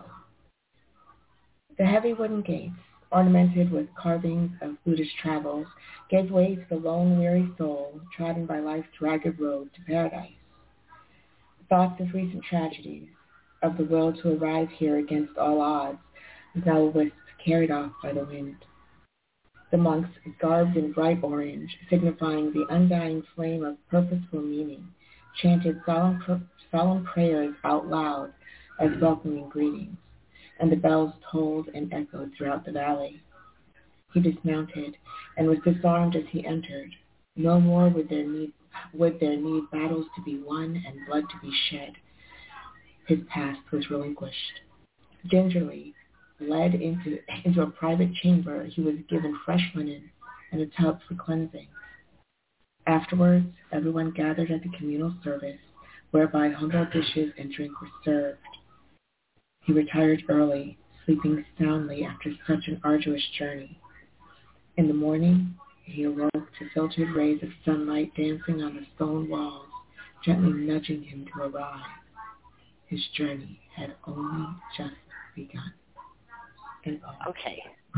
The heavy wooden gates, ornamented with carvings of Buddhist travels, gave way to the lone, weary soul trodden by life's ragged road to paradise. Thoughts of recent tragedies, of the will to arrive here against all odds, now a wisp carried off by the wind. The monks, garbed in bright orange, signifying the undying flame of purposeful meaning, chanted solemn, pr- solemn prayers out loud as welcoming greetings, and the bells tolled and echoed throughout the valley. He dismounted and was disarmed as he entered. No more would there need would there need battles to be won and blood to be shed. His past was relinquished. Gingerly, led into, into a private chamber, he was given fresh linen and a tub for cleansing. Afterwards, everyone gathered at the communal service, whereby humble dishes and drink were served. He retired early, sleeping soundly after such an arduous journey. In the morning, he awoke to filtered rays of sunlight dancing on the stone walls, gently nudging him to arrive. His journey had only just begun. And oh. Okay.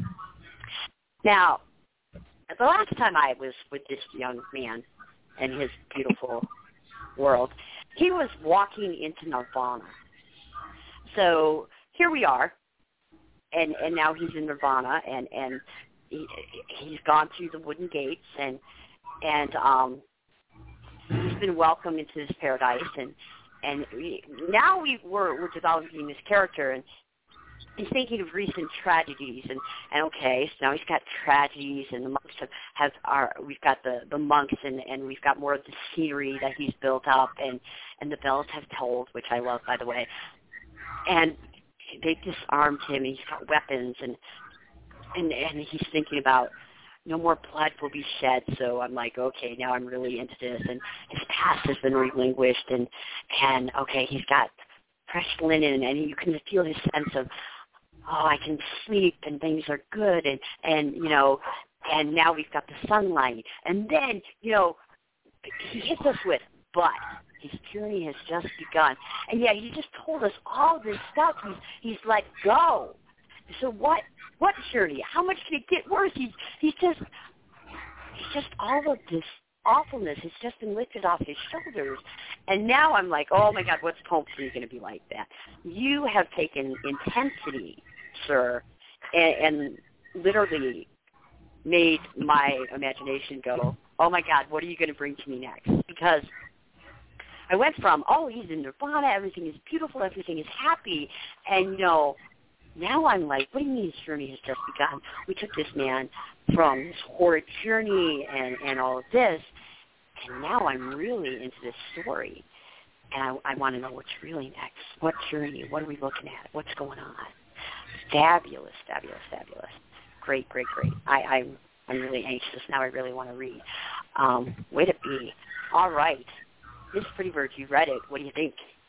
Now, the last time I was with this young man and his beautiful world, he was walking into Nirvana. So here we are, and, and now he's in Nirvana, and, and he, he's gone through the wooden gates, and and um, he's been welcomed into this paradise, and and we, now we we're, we're developing this character, and he's thinking of recent tragedies, and, and okay, so now he's got tragedies, and the monks have, have our, we've got the, the monks, and, and we've got more of the scenery that he's built up, and, and the bells have tolled, which I love, by the way. And they disarmed him. And he's got weapons, and and and he's thinking about no more blood will be shed. So I'm like, okay, now I'm really into this. And his past has been relinquished, and and okay, he's got fresh linen, and you can feel his sense of, oh, I can sleep and things are good, and and you know, and now we've got the sunlight, and then you know, he hits us with, but his journey has just begun, and yeah, he just told us all this stuff. He's he's let go. So what what journey? How much can it get worse? He's he's just he's just all of this awfulness has just been lifted off his shoulders. And now I'm like, oh, my God, what's Pope three going to be like that? You have taken intensity, sir, and, and literally made my imagination go, oh, my God, what are you going to bring to me next? Because I went from, oh, he's in Nirvana, everything is beautiful, everything is happy, and, you know, now I'm like, what do you mean his journey has just begun? We took this man from this horrid journey and, and all of this, and now I'm really into this story. And I, I want to know what's really next. What journey? What are we looking at? What's going on? Fabulous, fabulous, fabulous. Great, great, great. I, I'm, I'm really anxious. Now I really want to read. Um, way to be. All right. Miss Pretty Bird, you read it. What do you think?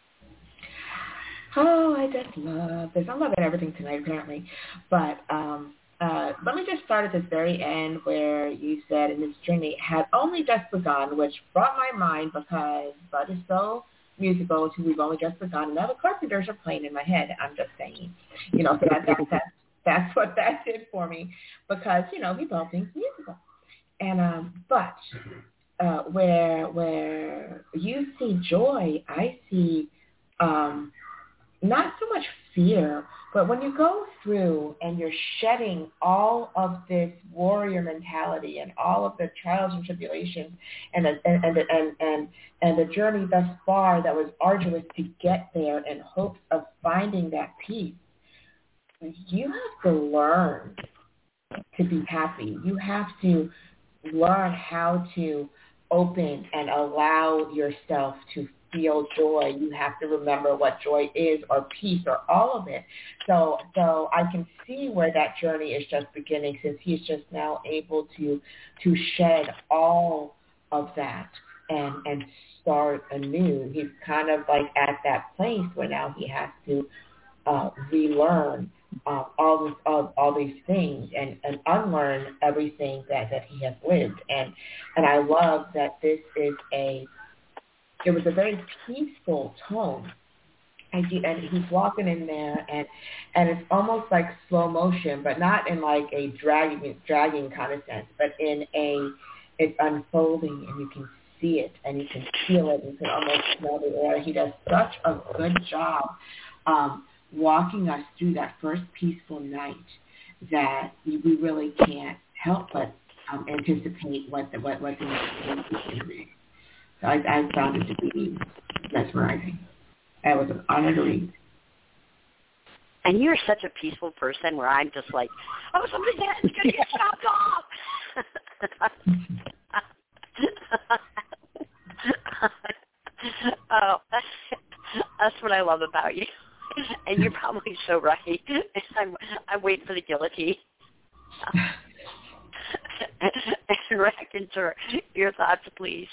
Oh, I just love this. I'm loving everything tonight, apparently. But um, uh, let me just start at this very end where you said, in this journey had only just begun, which brought my mind because Bud is so musical to We've Only Just Begun. And now the Carpenters are playing in my head. I'm just saying. You know, so that, that, that, that's what that did for me because, you know, we love things musical. And um, but uh, where where you see joy, I see um, not so much fear, but when you go through and you're shedding all of this warrior mentality and all of the trials and tribulations and and and and and, and the journey thus far that was arduous to get there in hopes of finding that peace, you have to learn to be happy. You have to learn how to open and allow yourself to feel joy. You have to remember what joy is or peace or all of it. So so I can see where that journey is just beginning since he's just now able to to shed all of that and, and start anew. He's kind of like at that place where now he has to uh, relearn uh, all, this, all, all these things and, and unlearn everything that, that he has lived. And, and I love that this is a It was a very peaceful tone, and, he, and he's walking in there, and and it's almost like slow motion, but not in like a dragging dragging kind of sense, but in a it's unfolding, and you can see it, and you can feel it, you can almost smell the air. He does such a good job um, walking us through that first peaceful night that we really can't help but um, anticipate what the what what the next is going to be. So I, I found it to be mesmerizing. It was an honor to read. And you're such a peaceful person where I'm just like, oh, somebody's head is going to get chopped off. Oh, that's, that's what I love about you. And you're probably so right. I'm, I'm waiting for the guillotine. Rack into your thoughts, please.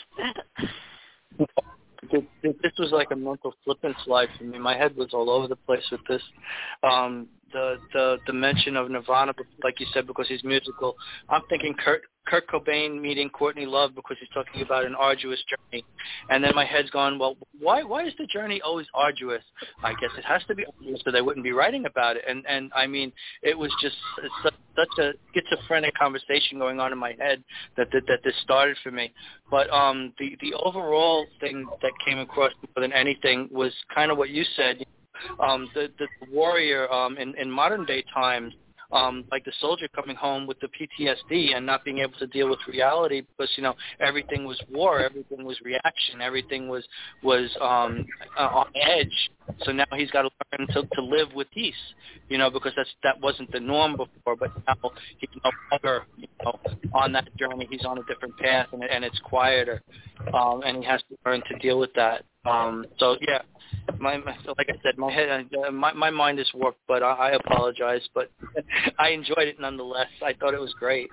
This was like a mental flip and slide for me. My head was all over the place with this. Um, the the the mention of Nirvana, like you said, because he's musical. I'm thinking Kurt Kurt Cobain meeting Courtney Love because he's talking about an arduous journey, and then my head's going, well, why why is the journey always arduous? I guess it has to be arduous, so they wouldn't be writing about it. And and I mean, it was just such, such a schizophrenic conversation going on in my head that that, that this started for me. But um, the the overall thing that came across more than anything was kind of what you said. Um, the, the warrior um, in, in modern day times, um, like the soldier coming home with the P T S D and not being able to deal with reality because, you know, everything was war, everything was reaction, everything was was um, uh, on edge. So now he's got to learn to, to live with peace, you know, because that's that wasn't the norm before. But now he's no longer, you know, on that journey. He's on a different path, and, and it's quieter, um, and he has to learn to deal with that. Um, so yeah, my, my so like I said, my head, uh, my my mind is warped, but I, I apologize. But I enjoyed it nonetheless. I thought it was great.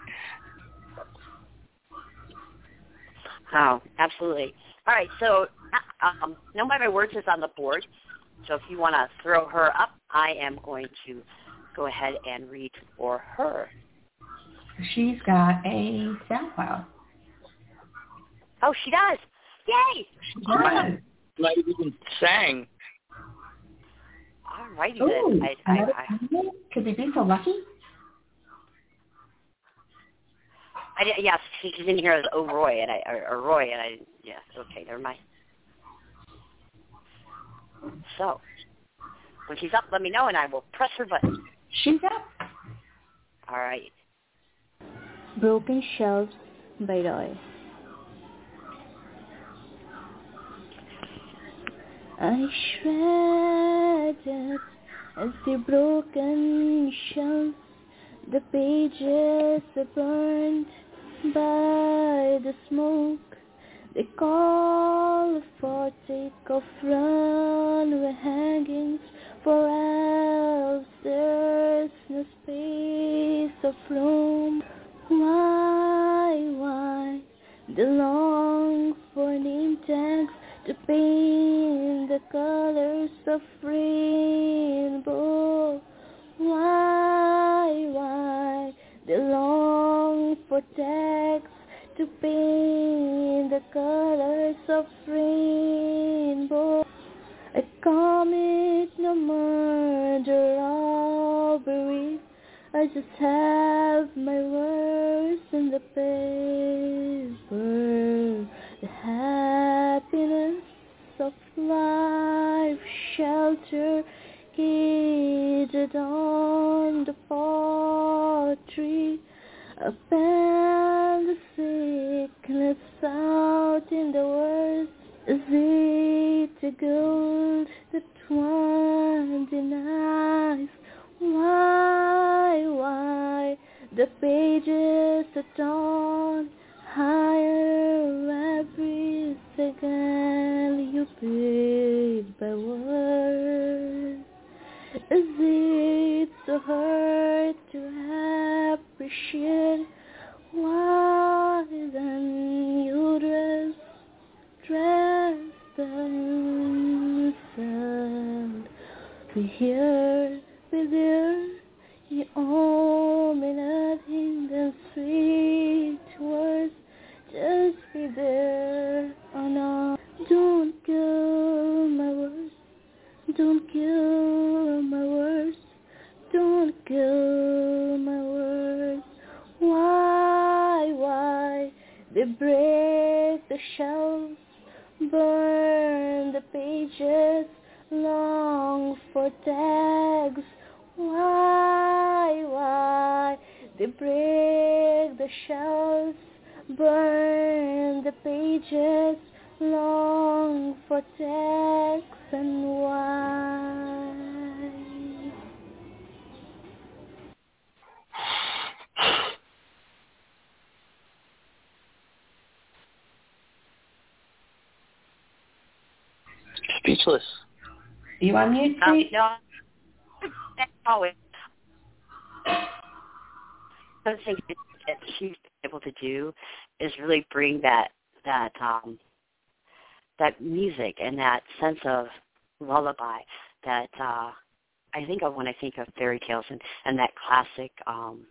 Oh, absolutely. All right, so um, No By My Words is on the board. So if you want to throw her up, I am going to go ahead and read for her. She's got a SoundCloud. Oh, she does. Yay! She awesome. does. Might have even sang. All righty Ooh, then. I, I, I, could we be so lucky? I did, yes, she's in here as Oh Roy, and I, or, or Roy, and I, yes, okay, never mind. So, when she's up, let me know, and I will press her button. She's up. All right. Broken Shelves by Roy. I shredded as the broken shelves, the pages are burned by the smoke. They call for take of runway hangings, for else there's no space of room. Why, why, they long for name tags to paint the colors of rainbow. Why, why, they long for tags to paint the colors of rainbow. I commit no murder, robbery. I just have my words in the paper. The happiness of life, shelter, gated on the pottery. Upend the sickness out in the words. Is it the gold that one denies? Why, why, the pages are torn higher every second you paid by word? Is it so hard to appreciate? Why then you dress, dress themselves? Be here, be there, you owe me nothing than sweet words. Just be there or not. Don't kill my words. Don't kill my words. Don't kill my words. Why, why, they break the shelves, burn the pages, long for tags. Why, why, they break the shelves, burn the pages, long for tags, and why? Speechless. You on mute, Um, Sweet? no, that's always. One thing that she's able to do is really bring that that um, that music and that sense of lullaby that uh, I think of when I think of fairy tales and, and that classic. Um,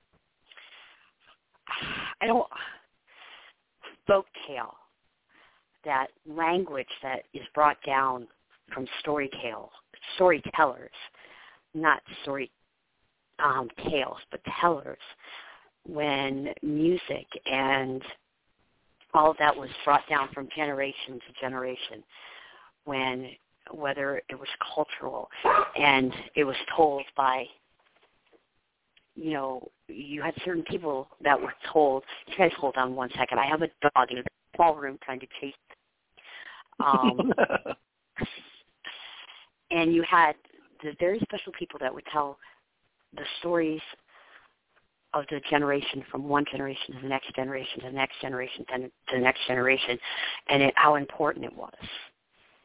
I don't folk tale. That language that is brought down from storytale, storytellers, not story um, tales, but tellers, when music and all of that was brought down from generation to generation, when whether it was cultural and it was told by, you know, you had certain people that were told, you guys hold on one second, I have a dog in a small room trying to chase Um, and you had the very special people that would tell the stories of the generation from one generation to the next generation to the next generation to the next generation, and it, how important it was.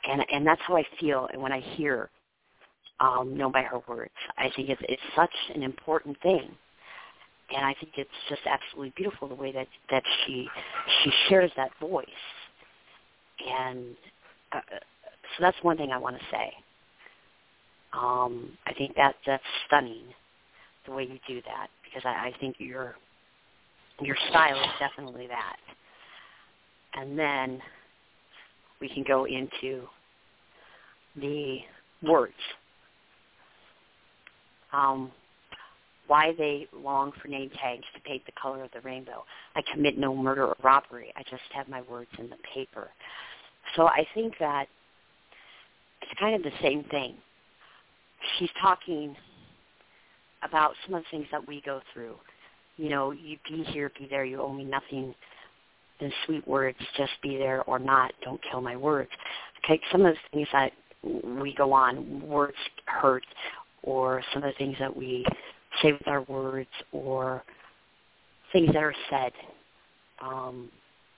and and that's how I feel. And when I hear um, "Known by Her Words," I think it's it's such an important thing, and I think it's just absolutely beautiful the way that that she she shares that voice. And uh, so that's one thing I want to say. Um, I think that that's stunning, the way you do that, because I, I think your your style is definitely that. And then we can go into the words. Um, why they long for name tags to paint the color of the rainbow. I commit no murder or robbery. I just have my words in the paper. So I think that it's kind of the same thing. She's talking about some of the things that we go through. You know, you be here, be there, you owe me nothing. The sweet words, just be there or not, don't kill my words. Okay, some of the things that we go on, words hurt, or some of the things that we say with our words, or things that are said. Um,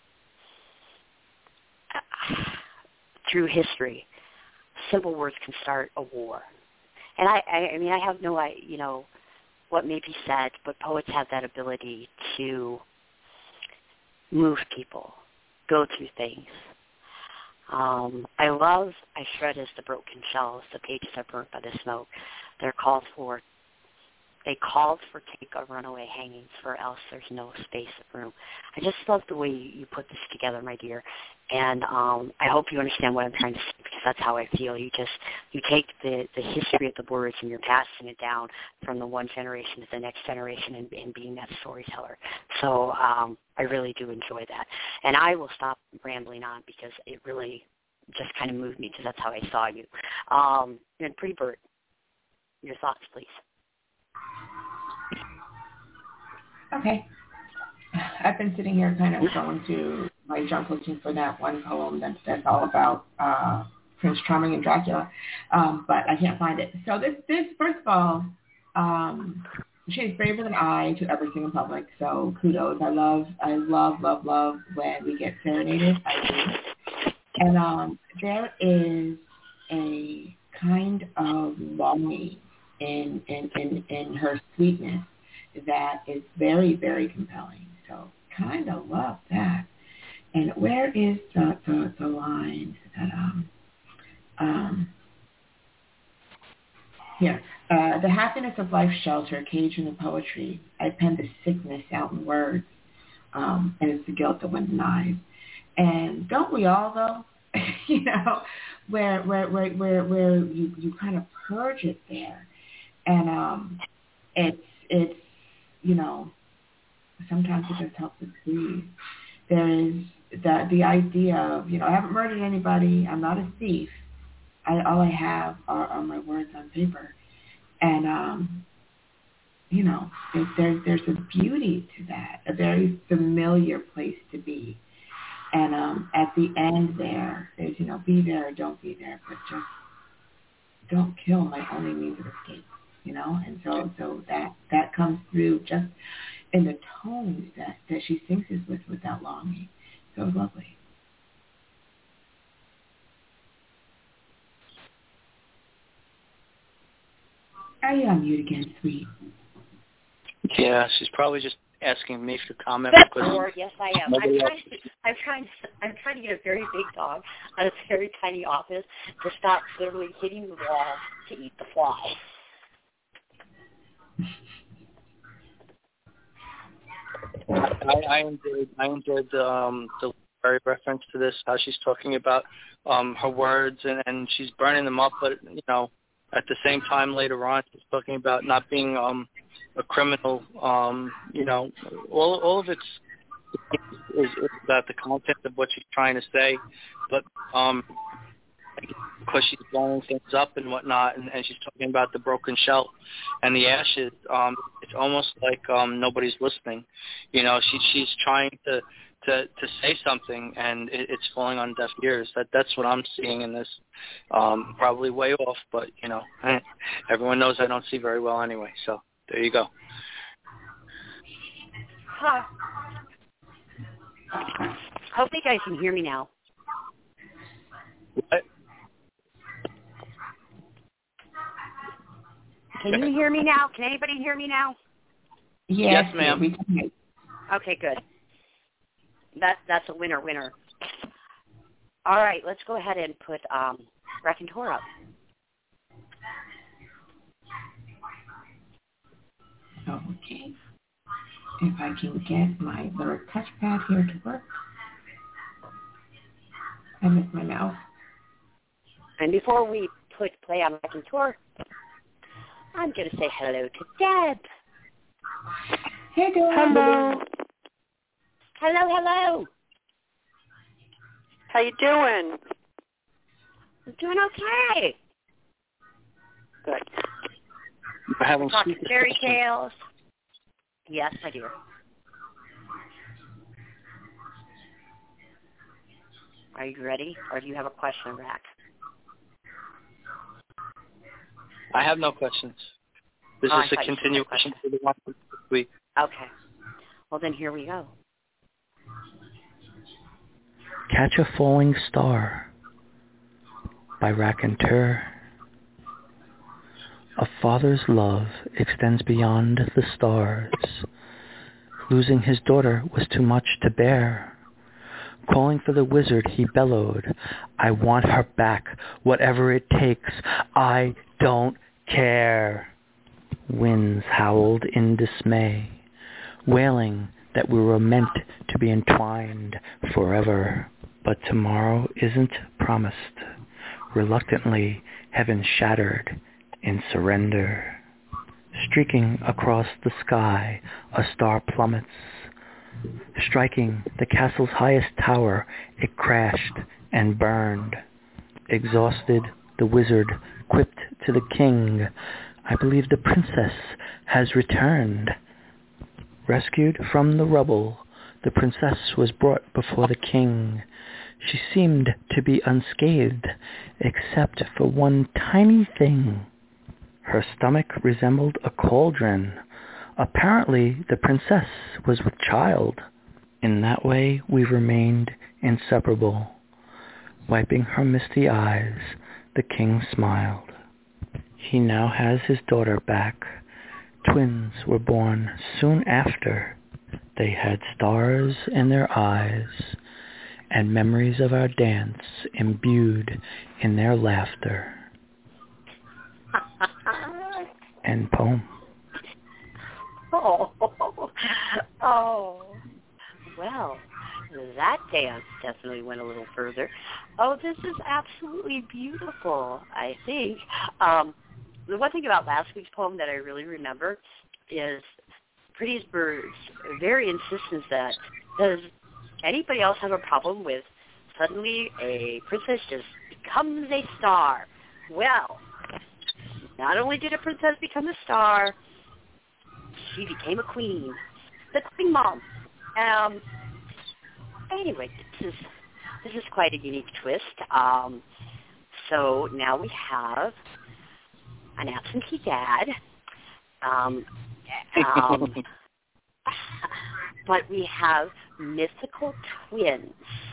through history, simple words can start a war. And I, I, I mean, I have no, I, you know, what may be said, but poets have that ability to move people, go through things. Um, I love, I shred as the broken shells, the pages are burnt by the smoke. They're called for, they called for take a runaway hangings, for else there's no space of room. I just love the way you put this together, my dear. And um, I hope you understand what I'm trying to say, because that's how I feel. You just, you take the, the history of the words and you're passing it down from the one generation to the next generation and, and being that storyteller. So um, I really do enjoy that. And I will stop rambling on because it really just kind of moved me, because that's how I saw you. Um, and Pretty Bird, your thoughts, please. Okay. I've been sitting here kind of going to my junk looking for that one poem that's, that's all about uh, Prince Charming and Dracula, um, but I can't find it. So this, this first of all, um, she's braver than I to ever sing in public, so kudos. I love, I love, love, love when we get serenaded. I do. And um, there is a kind of longing in, in, in, in her sweetness that is very, very compelling. So kind of love that. And where is the, the, the line that, um, um, here, uh, the happiness of life's shelter, caged in the poetry. I pen the sickness out in words, um, and it's the guilt that one denies. And don't we all, though? you know, where, where, where, where, where you, you kind of purge it there. And um, it's, it's, you know, sometimes it just helps us breathe. There is the, the idea of, you know, I haven't murdered anybody. I'm not a thief. I, all I have are, are my words on paper. And, um, you know, there, there, there's a beauty to that, a very familiar place to be. And um, at the end there is, you know, be there or don't be there, but just don't kill my only means of escape, you know? And so, so that, that comes through just in the tones that, that she sings this with without longing. So lovely. Are you on mute again, sweet? Yeah, she's probably just asking me for comment. Or yes, I am. I'm trying, to, I'm trying. To, I'm trying to get a very big dog out of a very tiny office to stop literally hitting the wall to eat the fly. I, I enjoyed. I enjoyed the, um, the very reference to this. How she's talking about um, her words and, and she's burning them up, but you know, at the same time later on, she's talking about not being um, a criminal. Um, you know, all all of it's is, is about the content of what she's trying to say, but um, because she's blowing things up and whatnot, and, and she's talking about the broken shell and the ashes. Um, it's almost like um, nobody's listening. You know, she she's trying to. To, to say something, and it, it's falling on deaf ears. That that's what I'm seeing in this. Um, probably way off, but you know, everyone knows I don't see very well anyway. So there you go. Huh. Hope you guys can hear me now. What? Can you hear me now? Can anybody hear me now? Yes, yes ma'am. We can. Okay, good. That's that's a winner, winner. All right, let's go ahead and put um, Raconteur up. Okay. If I can get my little touchpad here to work. I missed my mouse. And before we put play on Raconteur, I'm going to say hello to Deb. Hey, Deb. Hello. Hello, hello. How you doing? I'm doing okay. Good. We're having We're talking sweet fairy discussion. tales. Yes, my dear. Are you ready, or do you have a question, Rack? I have no questions. This Oh, is I a thought you had a continuation question. to the one from this week. Okay. Well, then here we go. Catch a Falling Star by Raconteur. A father's love extends beyond the stars. Losing his daughter was too much to bear. Calling for the wizard, he bellowed, I want her back, whatever it takes. I don't care. Winds howled in dismay, wailing that we were meant to be entwined forever. But tomorrow isn't promised. Reluctantly, heaven shattered in surrender. Streaking across the sky, a star plummets. Striking the castle's highest tower, it crashed and burned. Exhausted, the wizard quipped to the king, I believe the princess has returned. Rescued from the rubble, the princess was brought before the king. She seemed to be unscathed, except for one tiny thing. Her stomach resembled a cauldron. Apparently, the princess was with child. In that way, we remained inseparable. Wiping her misty eyes, the king smiled. He now has his daughter back. Twins were born soon after. They had stars in their eyes, and memories of our dance imbued in their laughter. End poem. Oh, oh, well, that dance definitely went a little further. Oh, this is absolutely beautiful, I think. Um, the one thing about last week's poem that I really remember is Prettiest Bird's very insistence that, does anybody else have a problem with suddenly a princess just becomes a star? Well, not only did a princess become a star, she became a queen, the queen mom. Um, anyway, this is this is quite a unique twist. Um, so now we have an absentee dad, um, um, but we have mythical twins.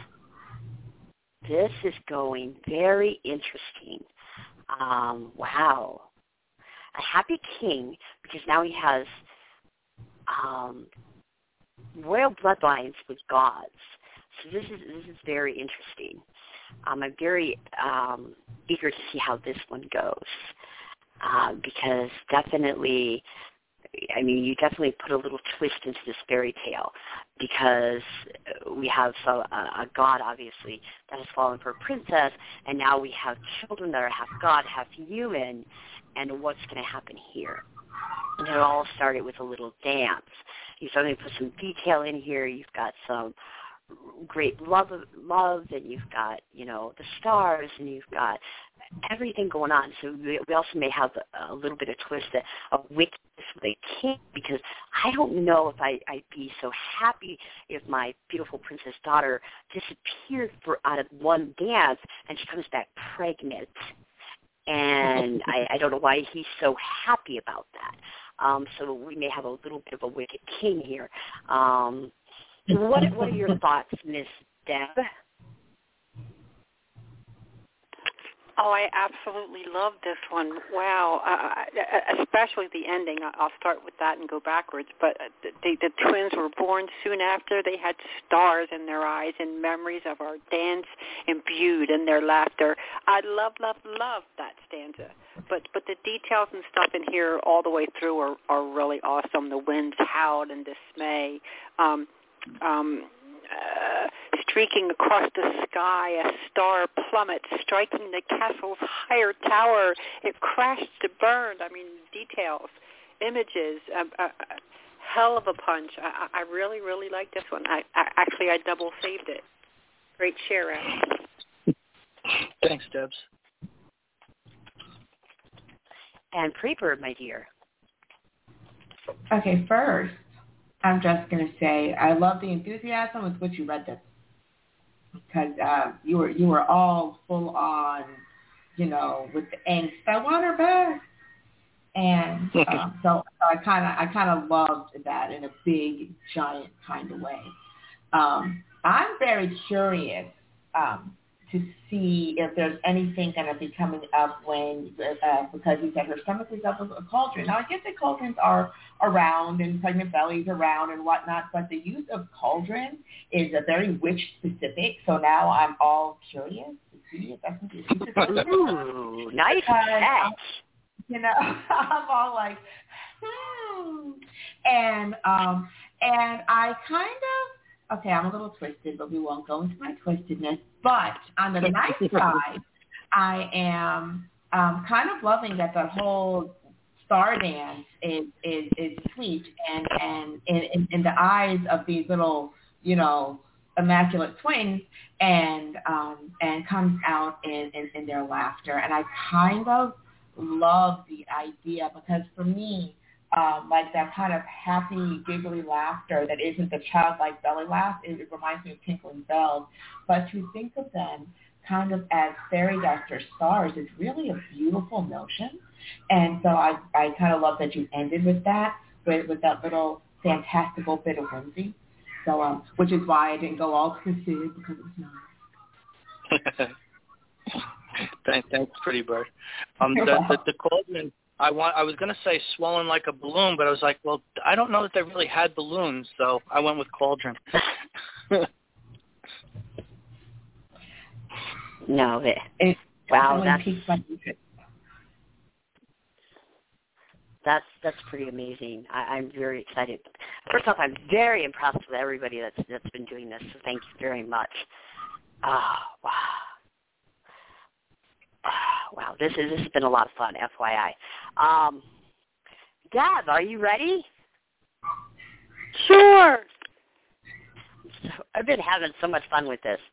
This is going very interesting. Um, wow. A happy king, because now he has um, royal bloodlines with gods. So this is this is very interesting. Um, I'm very um, eager to see how this one goes, uh, because definitely, I mean, you definitely put a little twist into this fairy tale, because we have so, uh, a god, obviously, that has fallen for a princess, and now we have children that are half god, half human, and what's going to happen here? And it all started with a little dance. You suddenly put some detail in here. You've got some great love, love, and you've got, you know, the stars, and you've got everything going on. So we, we also may have a, a little bit of twist of wickedness with a king, because I don't know if I, I'd be so happy if my beautiful princess daughter disappeared for out of one dance and she comes back pregnant. And I, I don't know why he's so happy about that. Um, so we may have a little bit of a wicked king here. Um, what, what are your thoughts, Miss Deb? Oh, I absolutely love this one. Wow, uh, especially the ending. I'll start with that and go backwards. But the, the twins were born soon after. They had stars in their eyes and memories of our dance imbued in their laughter. I love, love, love that stanza. But but the details and stuff in here all the way through are, are really awesome. The winds howled in dismay. Um, um, Uh, streaking across the sky, a star plummets, striking the castle's higher tower. It crashed to burn. I mean, details, images, a, a, a hell of a punch. I, I really, really like this one. I, I actually I double saved it. Great share out. Thanks, Debs. And Pre-Bird, my dear. Okay, first, I'm just going to say I love the enthusiasm with which you read this, because uh, you were you were all full on, you know, with the angst. I want her back, and um, so I kind of I kind of loved that in a big giant kind of way. Um, I'm very curious um, to see if there's anything going to be coming up when, uh, because you said her stomach is up with a cauldron. Now, I get that cauldrons are around and pregnant bellies around and whatnot, but the use of cauldron is a very witch-specific, so now I'm all curious to see if that's what the Ooh, nice catch. You know, I'm all like, hmm. And, um, and I kind of, okay, I'm a little twisted, but we won't go into my twistedness. But on the nice side, I am um, kind of loving that the whole star dance is is, is sweet and and in, in, in the eyes of these little, you know, immaculate twins, and um, and comes out in, in, in their laughter. And I kind of love the idea, because for me, Um, like that kind of happy, giggly laughter that isn't the childlike belly laugh. It, it reminds me of tinkling bells. But to think of them kind of as fairy dust or stars is really a beautiful notion. And so I, I kind of love that you ended with that, with, with that little fantastical bit of whimsy. So, um, which is why I didn't go all twisted, because it was nice. Thanks, thanks, Pretty Bird. Um, the, the, the cauldron. I want. I was going to say swollen like a balloon, but I was like, well, I don't know that they really had balloons, so I went with cauldron. No, it, it wow, that's that's that's pretty amazing. I, I'm very excited. First off, I'm very impressed with everybody that's that's been doing this. So thank you very much. Ah, oh, wow. Wow, this is this has been a lot of fun, F Y I. Um, Deb, are you ready? Sure. So, I've been having so much fun with this.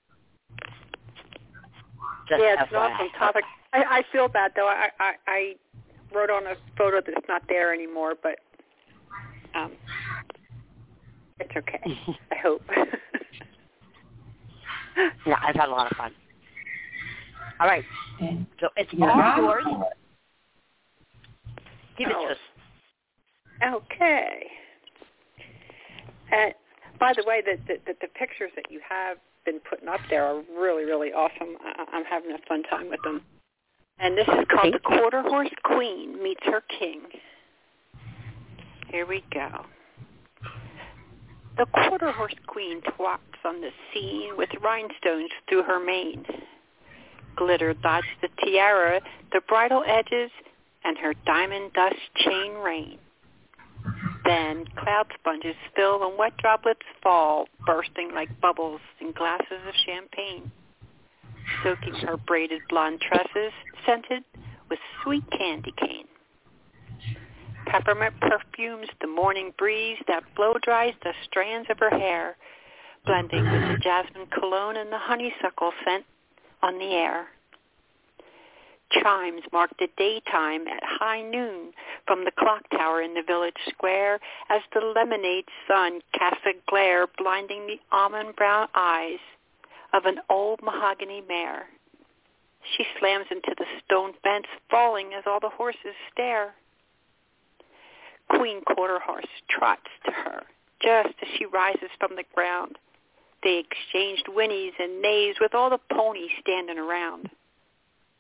Just yeah, it's F Y I. an awesome topic. I, I feel bad, though. I, I, I wrote on a photo that's not there anymore, but um, it's okay, I hope. Yeah, I've had a lot of fun. All right, so it's all yeah. yours. Give it oh. to us. Okay. And by the way, the, the, the pictures that you have been putting up there are really, really awesome. I, I'm having a fun time with them. And this is called The Quarter Horse Queen Meets Her King. Here we go. The Quarter Horse Queen walks on the scene with rhinestones through her mane. Glitter dots the tiara, the bridle edges, and her diamond dust chain rain. Then cloud sponges spill and wet droplets fall, bursting like bubbles in glasses of champagne, soaking her braided blonde tresses, scented with sweet candy cane. Peppermint perfumes the morning breeze that blow-dries the strands of her hair, blending with the jasmine cologne and the honeysuckle scent on the air. Chimes mark the daytime at high noon from the clock tower in the village square as the lemonade sun casts a glare blinding the almond brown eyes of an old mahogany mare. She slams into the stone fence, falling as all the horses stare. Queen Quarter Horse trots to her just as she rises from the ground. They exchanged whinnies and neighs with all the ponies standing around.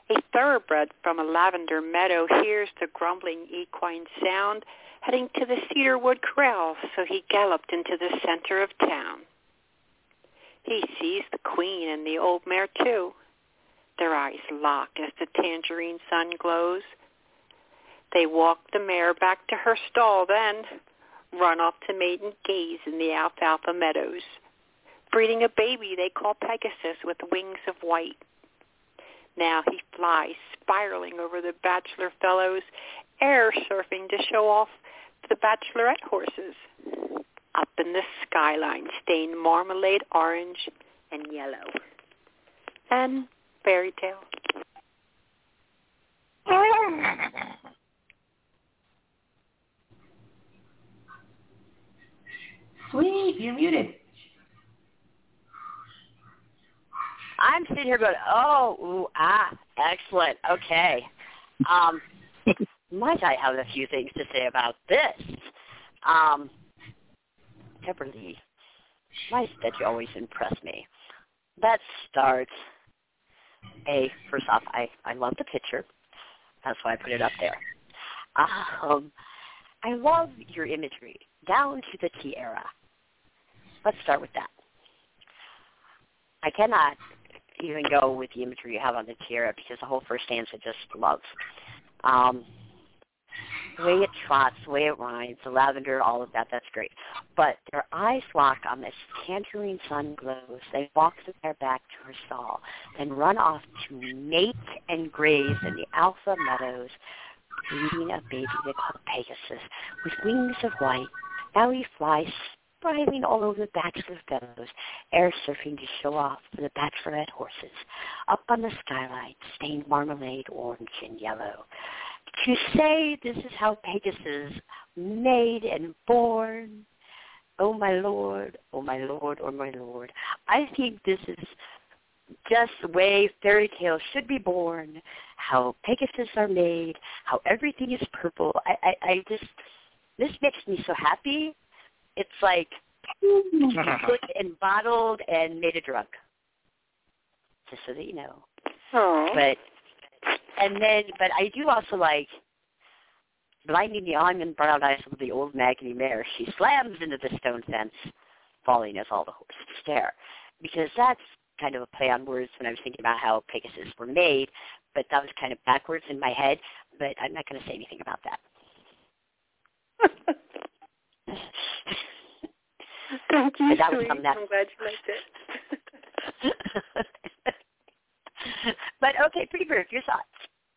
A thoroughbred from a lavender meadow hears the grumbling equine sound, heading to the cedarwood corral, so he galloped into the center of town. He sees the queen and the old mare, too. Their eyes lock as the tangerine sun glows. They walk the mare back to her stall, then run off to mate and gaze in the alfalfa meadows, breeding a baby they call Pegasus with wings of white. Now he flies, spiraling over the bachelor fellows, air surfing to show off the bachelorette horses. Up in the skyline, stained marmalade orange and yellow. And fairy tale. Sweet, you're muted. I'm sitting here going, oh, ooh, ah, excellent. Okay. Um, might I have a few things to say about this? Um, Pepperly, nice that you always impress me. Let's start. A, first off, I, I love the picture. That's why I put it up there. Um, I love your imagery, down to the tiara. Let's start with that. I cannot even go with the imagery you have on the tiara because the whole first stanza just loves. Um, the way it trots, the way it rhymes, the lavender, all of that, that's great. But their eyes lock on this tangerine sun glows. They walk the mare back to her stall and run off to mate and graze in the alpha meadows, breeding a baby they call Pegasus with wings of white. Now he flies, spiraling all over the bachelor fellows, air surfing to show off for the bachelorette horses. Up on the skyline, stained marmalade, orange and yellow. To say this is how Pegasus made and born, oh my lord, oh my lord, oh my lord. I think this is just the way fairy tales should be born, how Pegasus are made, how everything is purple. I, I, I just, this makes me so happy. It's like put and bottled and made a drug, just so that you know. Oh. But and then, but I do also like blinding the almond brown eyes of the old magony mare. She slams into the stone fence, falling as all the horses stare, because that's kind of a play on words when I was thinking about how Pegasus were made, but that was kind of backwards in my head. But I'm not going to say anything about that. Thank you, that sweet. I'm glad you liked it. But okay, Pretty Bird, your thoughts?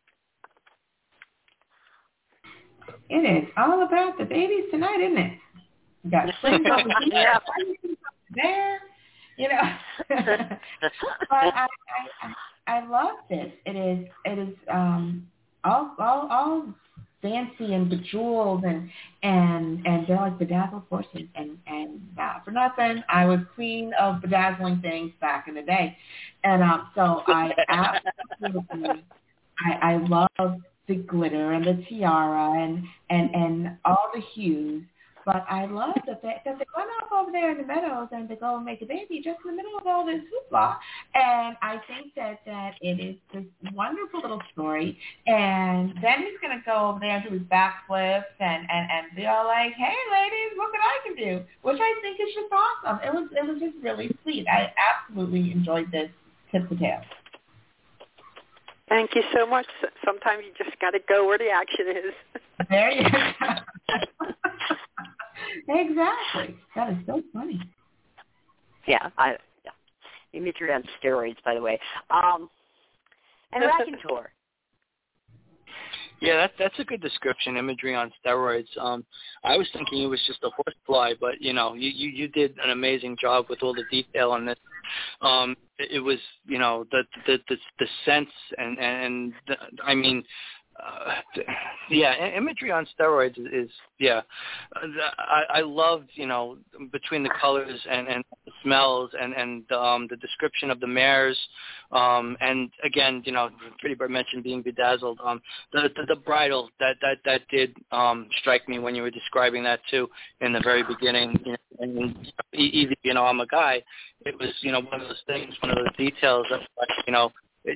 It is all about the babies tonight, isn't it? You got swings over here, there, you know. But I, I, I, I love this. It is, it is um, all, all, all fancy and bejeweled and and and they're like bedazzled horses. And and not for nothing, I was queen of bedazzling things back in the day, and um, so I absolutely, I, I love the glitter and the tiara and and and all the hues. But I love that they, that they run off over there in the meadows and they go and make a baby just in the middle of all this hoopla. And I think that, that it is this wonderful little story. And then he's going to go over there and do his backflips and, and, and be all like, hey, ladies, look what I can do, which I think is just awesome. It was, it was just really sweet. I absolutely enjoyed this tip to tail. Thank you so much. Sometimes you just got to go where the action is. There you go. Exactly. That is so funny. Yeah, I yeah. Imagery on steroids, by the way. Um, and Raconteur. Yeah, that, that's a good description, imagery on steroids. Um, I was thinking it was just a horsefly, but, you know, you, you, you did an amazing job with all the detail on this. Um, it, it was, you know, the the the, the sense and, and the, I mean, uh, yeah, imagery on steroids is, is yeah. I, I love, you know, between the colors and, and the smells and, and um, the description of the mares. Um, and again, you know, Pretty Bird mentioned being bedazzled. Um, the, the the bridle that that that did um, strike me when you were describing that too in the very beginning. You know, and even you know, I'm a guy. It was you know one of those things, one of those details that you know. It,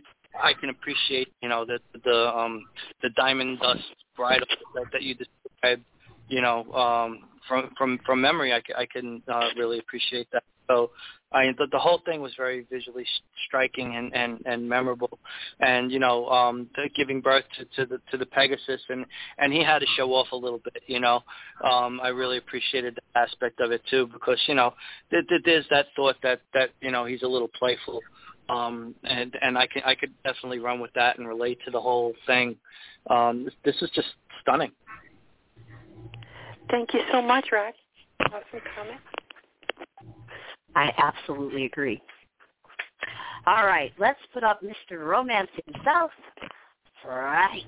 I can appreciate, you know, the the um the diamond dust bridle that, that you described, you know, um, from from from memory. I, I can uh, really appreciate that. So I the, the whole thing was very visually striking and, and, and memorable, and you know, um, the giving birth to, to the to the Pegasus, and, and he had to show off a little bit. You know, um, I really appreciated that aspect of it too, because you know, there, there's that thought that, that you know he's a little playful, um, and and I can I could definitely run with that and relate to the whole thing. Um, this, this is just stunning. Thank you so much, Rag. Awesome comment. I absolutely agree. All right, let's put up Mister Romance himself, Frank.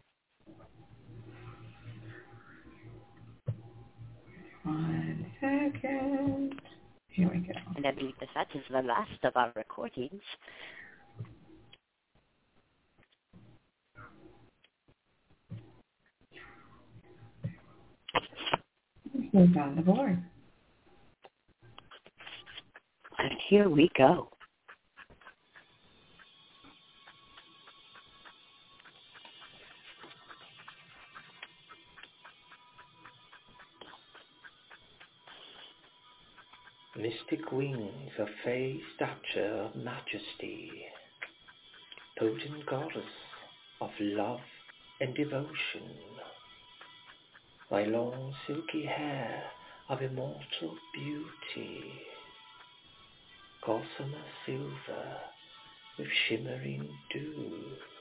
One second. Here we go. And I believe that is the last of our recordings. Who's on the board? And here we go. Mystic wings of fey stature of majesty, potent goddess of love and devotion, thy long silky hair of immortal beauty, gossamer silver with shimmering dew,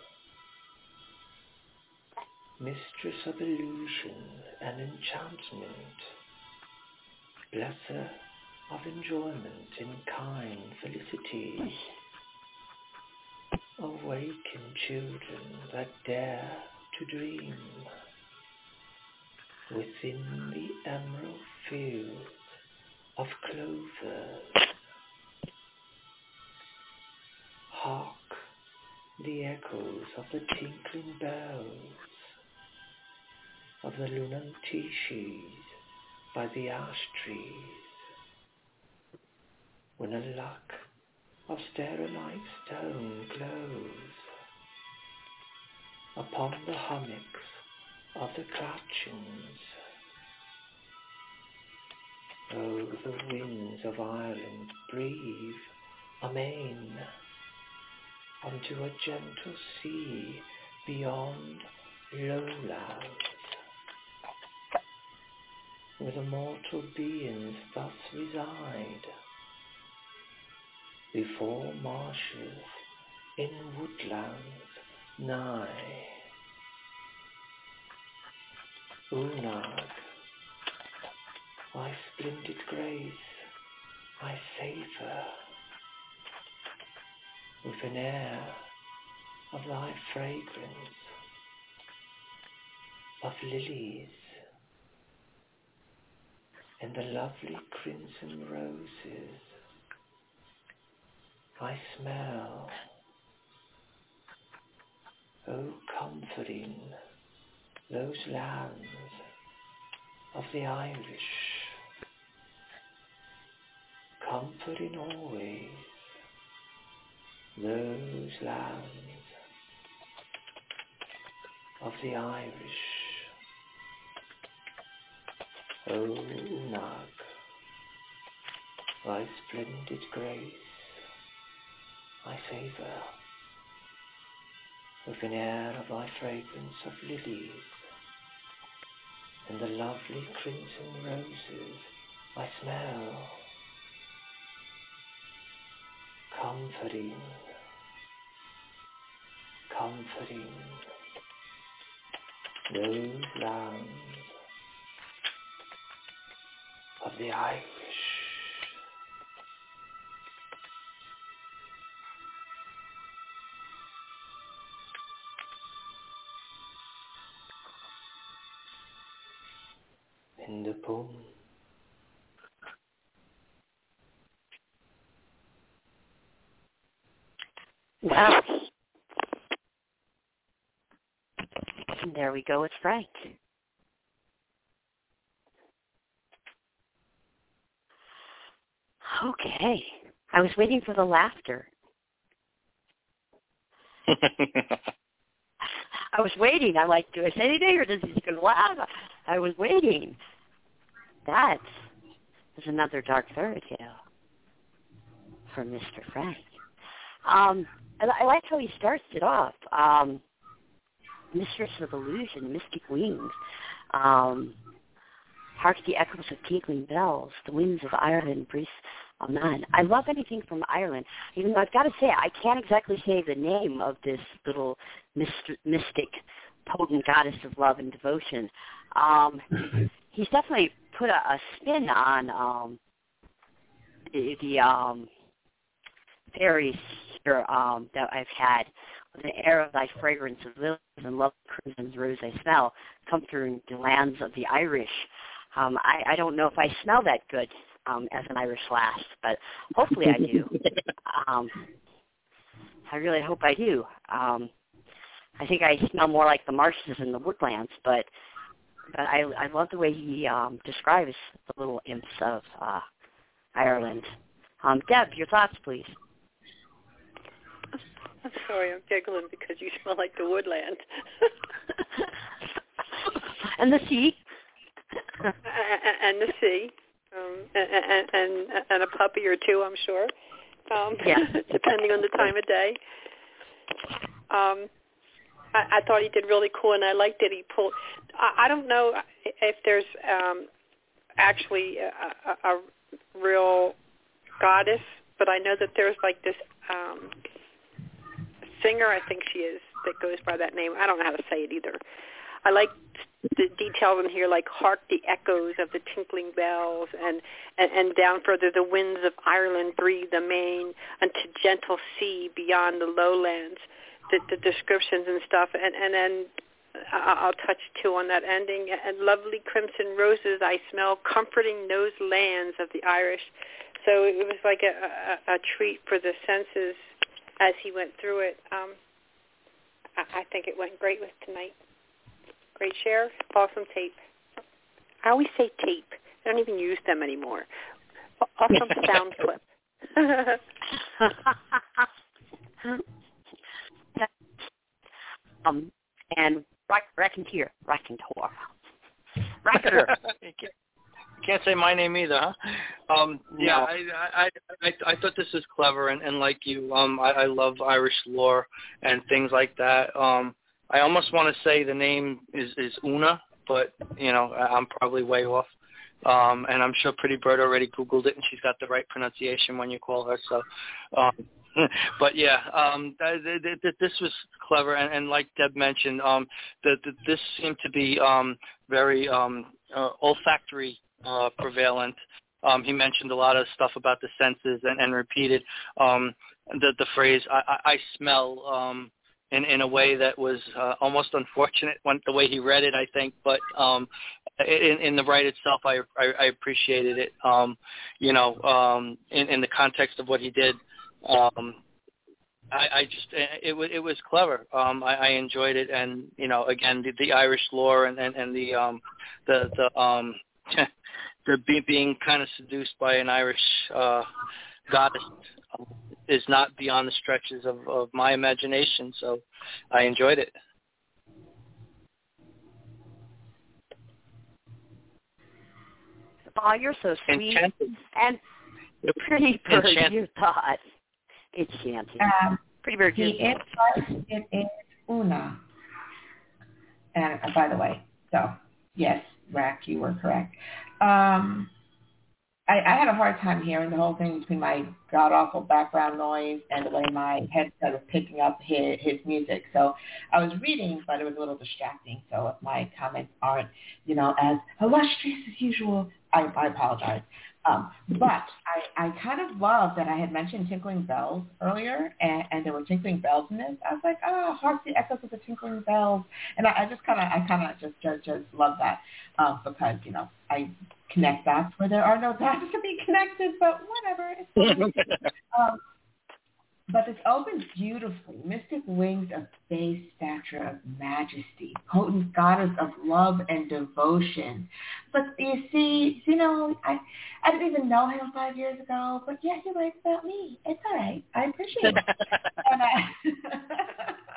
mistress of illusion and enchantment, blesser of enjoyment in kind felicity, awaken children that dare to dream within the emerald field of clovers. Hark the echoes of the tinkling bells of the Lunantices by the ash trees, when a luck of sterilite stone glows upon the hummocks of the Clatchins. Oh, the winds of Ireland breathe amain unto a gentle sea beyond lowlands, where the mortal beings thus reside, before marshes in woodlands nigh. Unag, thy splendid grace I savour, with an air of thy fragrance of lilies, and the lovely crimson roses I smell, oh, comforting those lands of the Irish, comforting always those lands of the Irish. O Unag, thy splendid grace I savour, with an air of thy fragrance of lilies, and the lovely crimson roses I smell, comforting, comforting those lands of the Irish. In the poem. Wow. And there we go with Frank. Okay. I was waiting for the laughter. I was waiting. I'm like, do I say anything or does he just go laugh? I was waiting. That is another dark fairy tale from Mister Frank. Um, I, I like how he starts it off. Um, Mistress of Illusion, Mystic Wings. Um, hark the echoes of tinkling bells, the winds of Ireland breathe on man. I love anything from Ireland, even though I've got to say, I can't exactly say the name of this little myst- mystic, potent goddess of love and devotion. Um, he's definitely put a, a spin on um, the, the um, fairies here um, that I've had. With the air of thy fragrance of lilies and love crimson's rose I smell, come through the lands of the Irish. Um, I, I don't know if I smell that good um, as an Irish lass, but hopefully I do. um, I really hope I do. Um, I think I smell more like the marshes and the woodlands, but but I, I love the way he um, describes the little imps of uh, Ireland. Um, Deb, your thoughts, please. I'm sorry, I'm giggling because you smell like the woodland. And the sea. and the sea. Um, and, and, and a puppy or two, I'm sure. Um, yeah. Depending on the time of day. Um, I, I thought he did really cool, and I liked that he pulled. I, I don't know if there's um, actually a, a, a real goddess, but I know that there's like this um, singer, I think she is, that goes by that name. I don't know how to say it either. I like the details in here, like hark the echoes of the tinkling bells, and, and, and down further the winds of Ireland breathe amain unto gentle sea beyond the lowlands, the, the descriptions and stuff. And, and then I'll touch too on that ending. And lovely crimson roses I smell, comforting those lands of the Irish. So it was like a, a, a treat for the senses as he went through it. Um, I, I think it went great with tonight. Great share, awesome tape. I always say tape. I don't even use them anymore. Awesome sound clip. um, and Raconteur, Raconteur, Racketer. Can't say my name either, huh? Um, yeah, no. I, I I I thought this was clever, and, and like you, um, I, I love Irish lore and things like that. Um, I almost want to say the name is, is Una, but you know I'm probably way off. Um, and I'm sure Pretty Bird already Googled it, and she's got the right pronunciation when you call her. So, um, but yeah, um, th- th- th- this was clever, and, and like Deb mentioned, um, the, the, this seemed to be um, very um, uh, olfactory uh, prevalent. Um, he mentioned a lot of stuff about the senses, and, and repeated um, the, the phrase "I, I, I smell." Um, In, in a way that was uh, almost unfortunate when the way he read it, I think. But um, in, in the right itself, I, I, I appreciated it. Um, you know, um, in, in the context of what he did, um, I, I just it was it was clever. Um, I, I enjoyed it, and you know, again, the, the Irish lore and, and, and the um, the the um, the be, being kind of seduced by an Irish uh, goddess is not beyond the stretches of, of my imagination, so I enjoyed it. Oh, you're so sweet. Enchanted. And Pretty Bird, Enchanted. your thoughts. Enchanted. Um, Pretty Bird, your the thoughts. It is Una. And uh, by the way, so, yes, Rack, you were correct. Um, I, I had a hard time hearing the whole thing between my god-awful background noise and the way my headset was picking up his, his music. So I was reading, but it was a little distracting. So if my comments aren't, you know, as illustrious as usual, I, I apologize. Um, but I, I kind of love that I had mentioned tinkling bells earlier, and, and there were tinkling bells in this. I was like, oh, hark the echoes of the tinkling bells. And I, I just kind of, I kind of just, just, just love that um, because, you know, I connect dots where there are no dots to be connected, but whatever. It's um, but this opens beautifully. Mystic wings of base stature of majesty, potent goddess of love and devotion. But you see, you know, I I didn't even know him five years ago, but yeah, he writes about me. It's all right. I appreciate it. and I,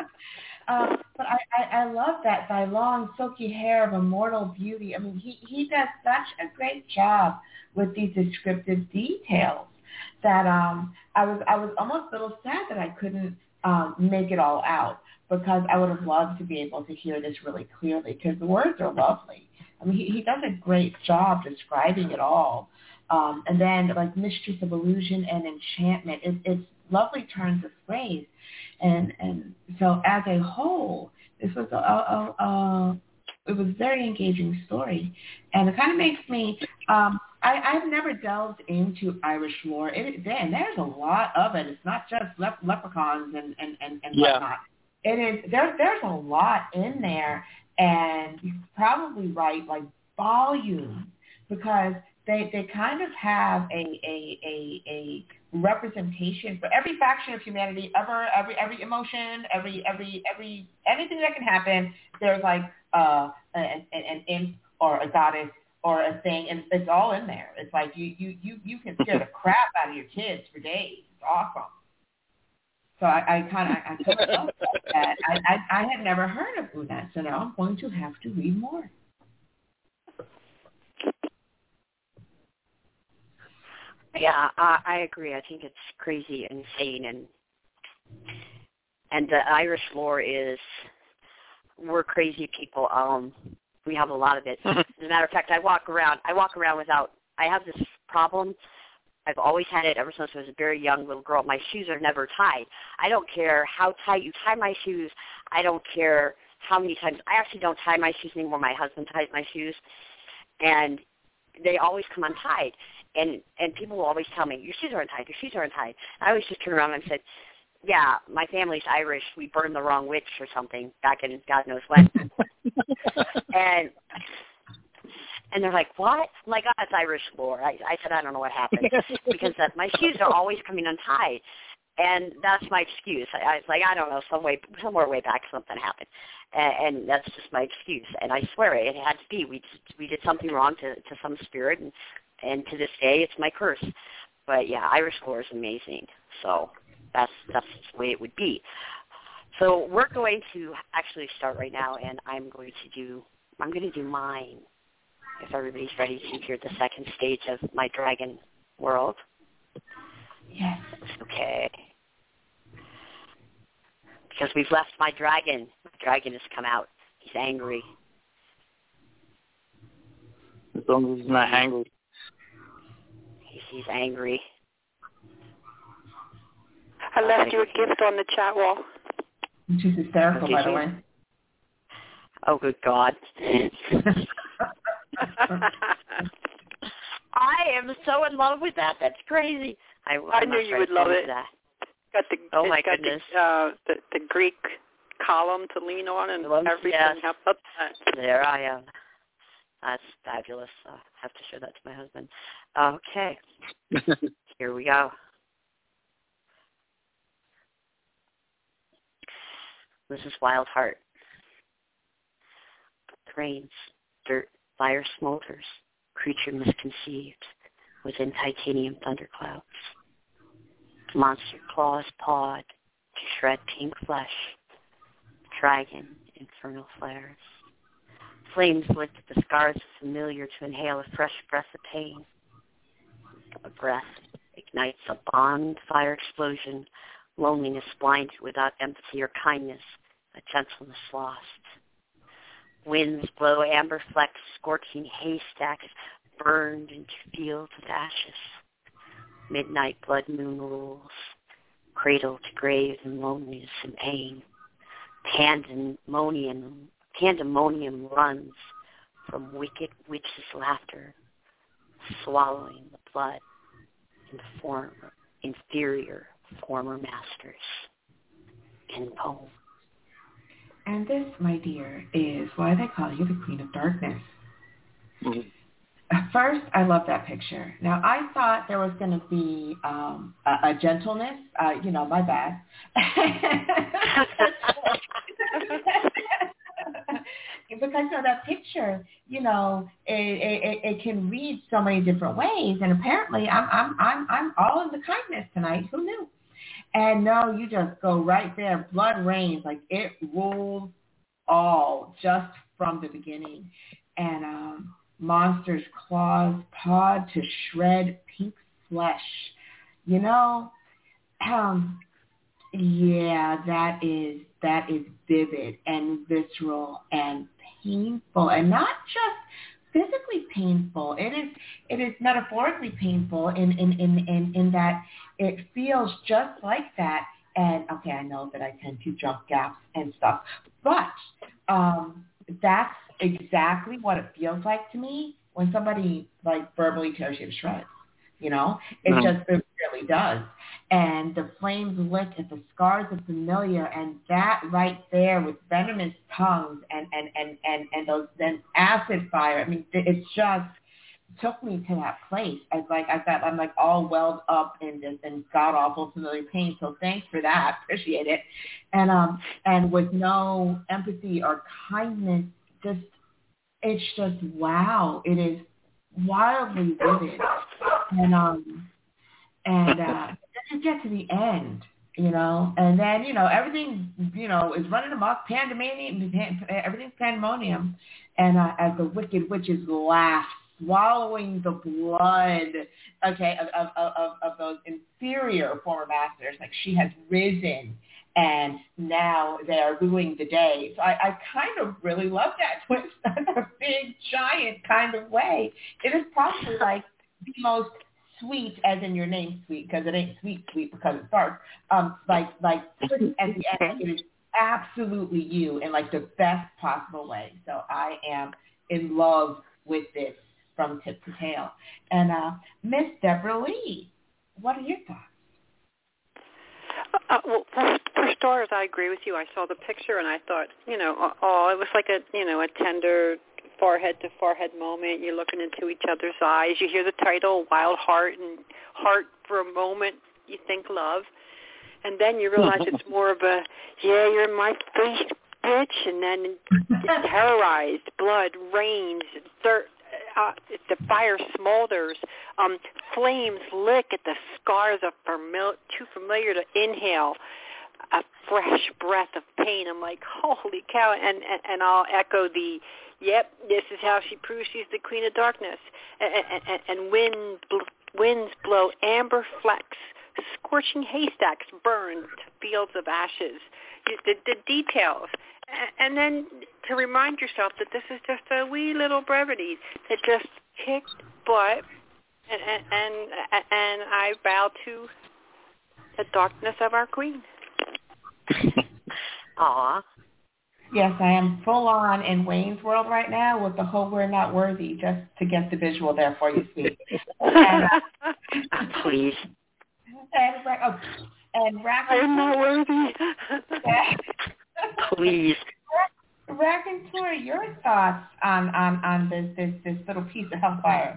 Um, but I, I, I love that thy long silky hair of immortal beauty. I mean, he, he does such a great job with these descriptive details that um, I was I was almost a little sad that I couldn't um, make it all out, because I would have loved to be able to hear this really clearly, because the words are lovely. I mean, he, he does a great job describing it all. Um, and then, like, mistress of illusion and enchantment, it, it's lovely turns of phrase. And and so as a whole, this was a, a, a, a it was a very engaging story. And it kind of makes me, um, I, I've never delved into Irish lore. It, and there's a lot of it. It's not just lep- leprechauns and, and, and, and yeah. whatnot. It is, there, there's a lot in there. And you probably write like volumes, because they they kind of have a a, a a representation for every faction of humanity, ever every every emotion, every every every anything that can happen. There's like uh an, an imp or a goddess or a thing, and it's all in there. It's like you you you you can scare the crap out of your kids for days. It's awesome. So I, I kind of I kind of love that. I, I I had never heard of Unat, so now I'm going to have to read more. Yeah, I, I agree. I think it's crazy, insane, and and the Irish lore is, we're crazy people. Um, we have a lot of it. As a matter of fact, I walk around. I walk around without. I have this problem. I've always had it ever since I was a very young little girl. My shoes are never tied. I don't care how tight you tie my shoes. I don't care how many times. I actually don't tie my shoes anymore. My husband ties my shoes, and they always come untied. And and people will always tell me, your shoes aren't tied, your shoes aren't tied. I always just turn around and said, yeah, my family's Irish. We burned the wrong witch or something back in God knows when. and and they're like, what? I'm like, oh, it's Irish lore. I, I said, I don't know what happened. Because uh, my shoes are always coming untied. And that's my excuse. I, I was like, I don't know, some way, somewhere way back something happened. And, and that's just my excuse. And I swear it, it had to be. We just, we did something wrong to, to some spirit, and And to this day, it's my curse. But yeah, Irish lore is amazing. So that's that's the way it would be. So we're going to actually start right now, and I'm going to do I'm going to do mine. If everybody's ready to hear the second stage of my dragon world. Yes. Okay. Because we've left my dragon. My dragon has come out. He's angry. As long as he's not angry. He's, he's angry. I left you a gift on the chat wall. Which is hysterical, by the way. Oh, good God. I am so in love with that. That's crazy. I, I knew you would love it. That. Got the, oh, my got goodness. The, uh, the, the Greek column to lean on and everything. Yes. How about that? There I am. That's fabulous. I'll have to show that to my husband. Okay. Here we go. This is Wild Heart. It rains, dirt, fire smolders, creature misconceived within titanium thunderclouds. Monster claws pawed to shred pink flesh. Dragon, infernal flares. Flames licked at the scars familiar to inhale a fresh breath of pain. A breath ignites a bonfire explosion, loneliness blinded without empathy or kindness, a gentleness lost. Winds blow amber flecks, scorching haystacks, burned into fields of ashes. Midnight blood moon rules, cradle to grave in loneliness and pain. Pandemonium, pandemonium runs from wicked witches' laughter, swallowing the blood in former, inferior former masters. In poem. And this, my dear, is why they call you the Queen of Darkness. Mm-hmm. First, I love that picture. Now, I thought there was going to be um, a, a gentleness. Uh, you know, my bad. Because, you know, that picture, you know, it, it, it can read so many different ways. And apparently, I'm I'm I'm I'm all in the kindness tonight. Who knew? And no, you just go right there. Blood rains. Like, it rules all just from the beginning. And um, monsters' claws pawed to shred pink flesh. You know, um, yeah, that is that is vivid and visceral and painful, and not just physically painful. It is it is metaphorically painful in in, in, in, in that it feels just like that. And okay, I know that I tend to jump gaps and stuff, but um, that's exactly what it feels like to me when somebody like verbally tears you to shreds. You know, it Mm-hmm. just it really does. And the flames lick at the scars of familiar, and that right there with venomous tongues and and and and, and those then acid fire. I mean, it just took me to that place. I was like, I got, I'm like all welled up in this and god awful familiar pain. So thanks for that, appreciate it. And um and with no empathy or kindness, just it's just wow. It is wildly vivid. And um and uh then you get to the end, you know, and then, you know, everything, you know, is running amok, pandemonium, everything's pandemonium, and uh, as the wicked witches laugh, swallowing the blood, okay, of, of, of, of those inferior former masters, like she has risen, and now they are ruling the day. So I, I kind of really love that twist in a big, giant kind of way. It is probably like the most sweet, as in your name sweet, because it ain't sweet sweet because it starts, um, like, like at the end, like it is absolutely you in like the best possible way. So I am in love with this from tip to tail. And uh, Miss Deborah Lee, what are your thoughts? Uh, well, for, for starters, I agree with you. I saw the picture and I thought, you know, oh, it was like a, you know, a tender forehead to forehead moment. You're looking into each other's eyes. You hear the title, Wild Heart, and heart for a moment, you think love. And then you realize it's more of a, yeah, you're my face, bitch. And then terrorized, blood rains, dirt, uh, the fire smolders, um, flames lick at the scars of famil- too familiar to inhale. A fresh breath of pain. I'm like, holy cow. And, and, and I'll echo the, yep, this is how she proves she's the queen of darkness. And, and, and wind, winds blow amber flecks, scorching haystacks burn fields of ashes. The, the details. And then to remind yourself that this is just a wee little brevity that just kicked butt. And, and, and, and I bow to the darkness of our queen. Aw. Yes, I am full on in Wayne's World right now with the whole "we're not worthy" just to get the visual there for you, sweet. And, uh, Please. And, oh, and I'm not worthy. Please. Raconteur, your thoughts on, on, on this, this this little piece of hellfire?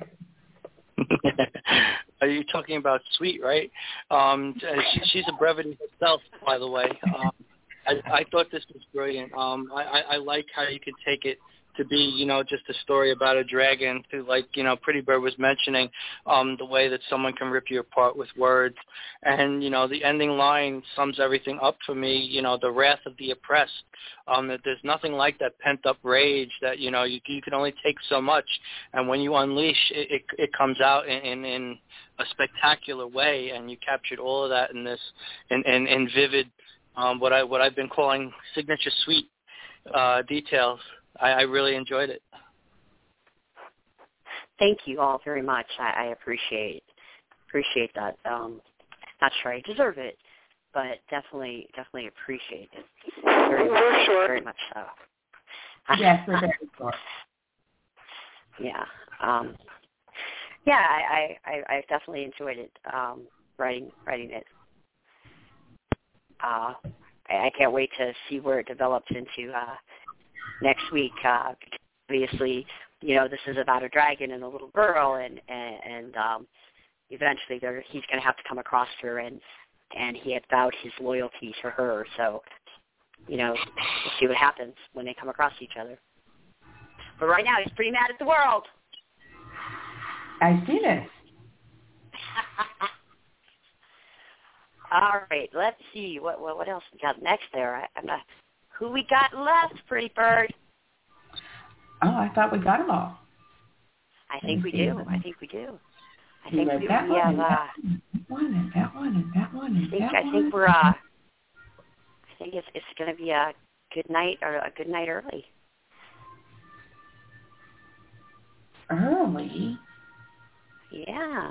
Are you talking about Sweet, right? Um, she, she's a brevity herself, by the way. Um, I, I thought this was brilliant. Um, I, I, I like how you could take it to be, you know, just a story about a dragon to, like, you know, Pretty Bird was mentioning, um, the way that someone can rip you apart with words. And, you know, the ending line sums everything up for me, you know, the wrath of the oppressed, um, that there's nothing like that pent-up rage that, you know, you, you can only take so much. And when you unleash, it, it, it comes out in, in, in a spectacular way, and you captured all of that in this, in, in, in vivid, um, what, I, what I've been calling signature Sweet uh, details. I, I really enjoyed it. Thank you all very much. I, I appreciate appreciate that. Um, not sure I deserve it, but definitely definitely appreciate it. Very much, sure. very much so. Yes, we're very short. Yeah. Um, yeah, I, I, I definitely enjoyed it. Um, writing writing it. Uh, I, I can't wait to see where it develops into. Uh, Next week, uh, obviously, you know, this is about a dragon and a little girl, and and, and um, eventually he's going to have to come across her, and and he had vowed his loyalty to her. So, you know, we'll see what happens when they come across each other. But right now, he's pretty mad at the world. I see this. All right, let's see. What what, what else we got next there? I, I'm not, who we got left, Pretty Bird? Oh, I thought we got them all. I think we do. I think we do. I think we, that we one have, and uh, that one and that one and that one and I think, that I one. think we're, uh, I think it's, it's going to be a good night or a good night early. Early? Yeah.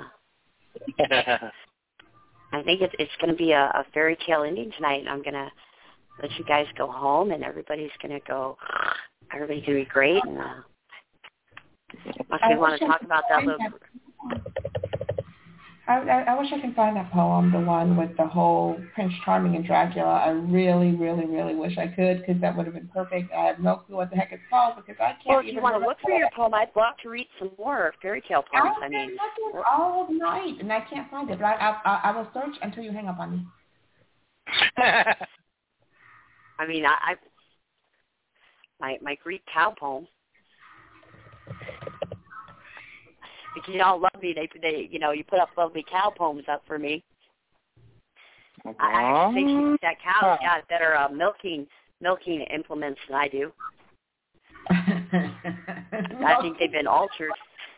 I think it's, it's going to be a, a fairy tale ending tonight, and I'm going to let you guys go home, and everybody's going to go, everybody's going to be great, and, uh, must we want to talk about that little... I, I, I wish I could find that poem, the one with the whole Prince Charming and Dracula. I really, really, really wish I could, because that would have been perfect. I have no clue what the heck it's called, because I can't Well, if even you want to remember look for your poem, I'd love to read some more fairy tale poems. I've I mean, been looking all night, and I can't find it, but I, I, I will search until you hang up on me. I mean, I, I my my Greek cow poem. If you all love me, they they you know you put up lovely cow poems up for me. I, I think she, that cow's got better uh, milking milking implements than I do. I think they've been altered.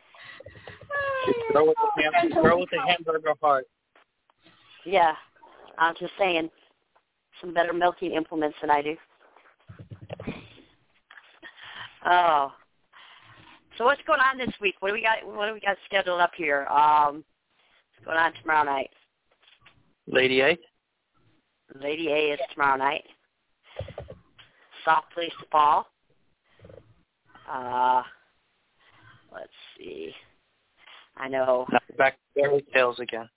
Girl with the, ham- girl with the hamburger heart. Yeah, I'm just saying, some better milking implements than I do. Oh. So what's going on this week? What do we got? What do we got scheduled up here? Um, what's going on tomorrow night? Lady A. Lady A is tomorrow night. Soft Place to Fall. Uh, let's see. I know. Now back to fairy tales again.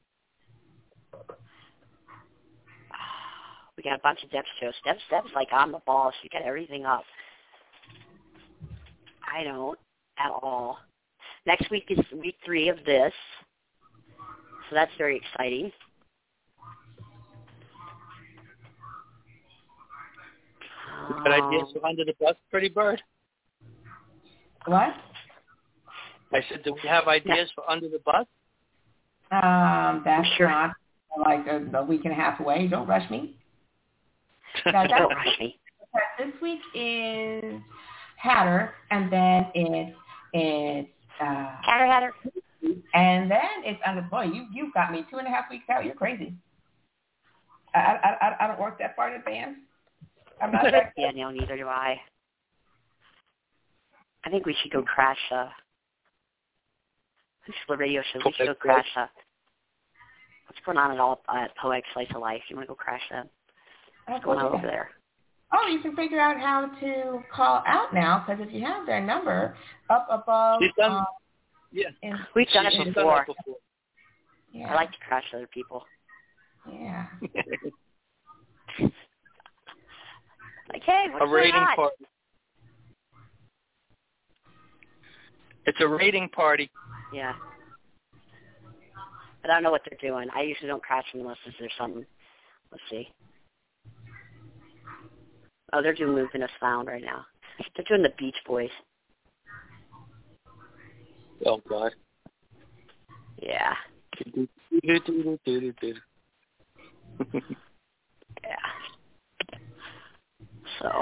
We got a bunch of Deb's shows. Deb's, Deb's like on the ball. She got everything up. I don't at all. Next week is week three of this, so that's very exciting. You got ideas for Under the Bus, Pretty Bird? What? I said, do we have ideas for Under the Bus? Um, that's sure. not like a, a week and a half away. Don't rush me. Now, Don't rush me. This week is Hatter, and then it's it's uh, Hatter, Hatter, and then it's Under. Boy, you you've got me two and a half weeks out. You're crazy. I I I, I don't work that far in advance. I'm not. That yeah, no, neither do I. I think we should go crash. Uh, this is the radio show. We should go crash. Uh, what's going on at all at Poetic Slice of Life? You want to go crash that? What's going on over there? Oh, you can figure out how to call out now, because if you have their number up above. She's done, um, yeah. in, We've done it She's before. Done it before. Yeah. I like to crash other people. Yeah. Like, hey, what's a rating going on? party. It's a rating party. Yeah. But I don't know what they're doing. I usually don't crash them unless there's something. Let's see. Oh, they're doing Moving Us Found right now. They're doing the Beach Boys. Oh, God. Yeah. Yeah. So,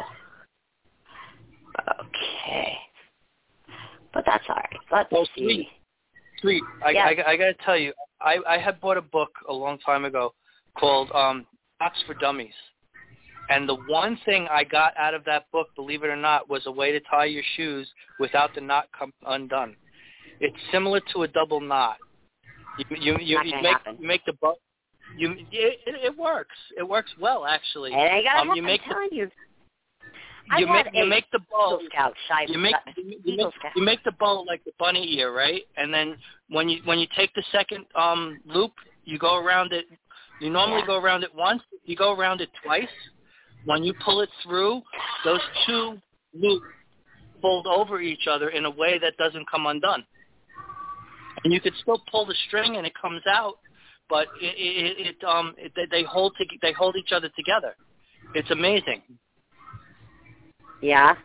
okay. But that's all right. Let's oh, see. Sweet. Sweet. I, yeah. I, I got to tell you, I, I had bought a book a long time ago called um, Knots for Dummies. And the one thing I got out of that book, believe it or not, was a way to tie your shoes without the knot come undone. It's similar to a double knot. You you you, you make you make the bow. You it, it works. It works well actually. And I got um, you make I'm telling the, you. You I make had you a make the bow. Eagle Scout, shy, you make you, you make you make the bow like the bunny ear, right? And then when you when you take the second um loop, you go around it. You normally yeah. go around it once. You go around it twice. When you pull it through, those two loops fold over each other in a way that doesn't come undone. And you could still pull the string and it comes out, but it, it, it um it, they hold to, they hold each other together. It's amazing. Yeah.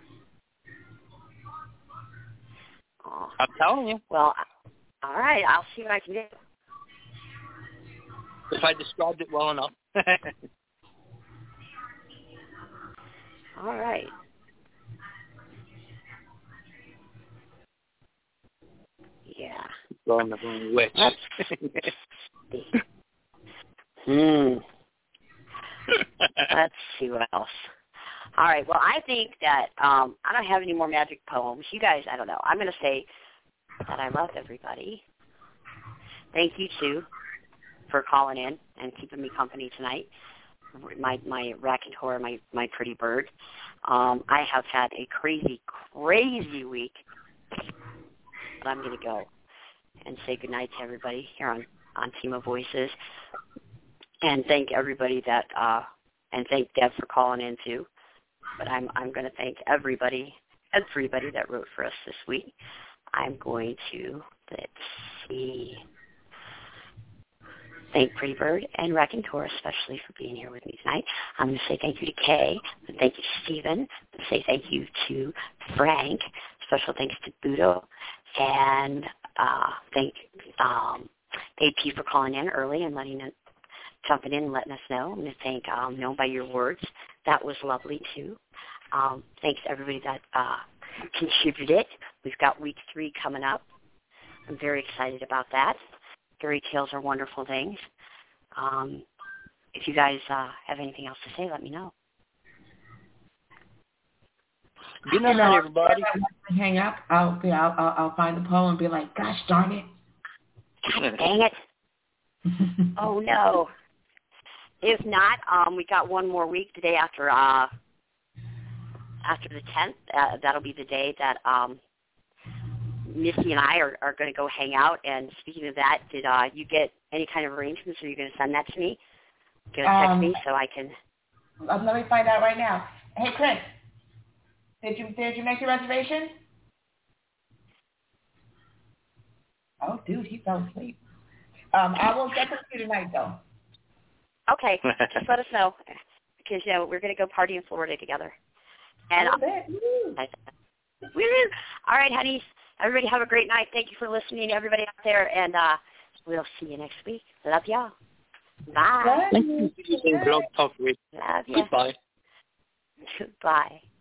Oh. I'm telling you. Well, all right. I'll see what I can do. If I described it well enough. All right. Yeah. Going the wrong witch. Let's see. Hmm. Let's see what else. All right. Well, I think that um, I don't have any more magic poems. You guys, I don't know. I'm going to say that I love everybody. Thank you, Sue, for calling in and keeping me company tonight. My my raconteur, my my pretty bird. Um, I have had a crazy, crazy week, but I'm going to go and say goodnight to everybody here on, on Team of Voices, and thank everybody that uh, and thank Deb for calling in too. But I'm I'm going to thank everybody, everybody that wrote for us this week. I'm going to let's see. Thank Pretty Bird and Raconteur especially for being here with me tonight. I'm going to say thank you to Kay, and thank you to Stephen, and say thank you to Frank. Special thanks to Budo, and uh, thank um, A P for calling in early and letting it, jumping in and letting us know. I'm going to thank um, Known by Your Words. That was lovely too. Um, thanks to everybody that uh, contributed. We've got week three coming up. I'm very excited about that. Fairy tales are wonderful things. Um, if you guys uh, have anything else to say, let me know. Good night, you know, everybody. Hang up. I'll, be, I'll, I'll I'll find the poem and be like, gosh darn it. God dang it. Oh, no. If not, um, we got one more week, the day after uh, after the tenth. Uh, that'll be the day that um, Missy and I are, are going to go hang out. And speaking of that, did uh, you get any kind of arrangements? Are you going to send that to me? Going to text um, me so I can... Um, let me find out right now. Hey, Chris, did you did you make your reservation? Oh, dude, he fell asleep. Um, I will get to you tonight, though. Okay, just let us know, because you know we're going to go party in Florida together. And I bet. Woo. Woo. All right, honeys. Everybody have a great night. Thank you for listening, everybody out there, and uh, we'll see you next week. Love y'all. Bye. Thank you for using Blog Talk Radio. Love you. Goodbye. Goodbye.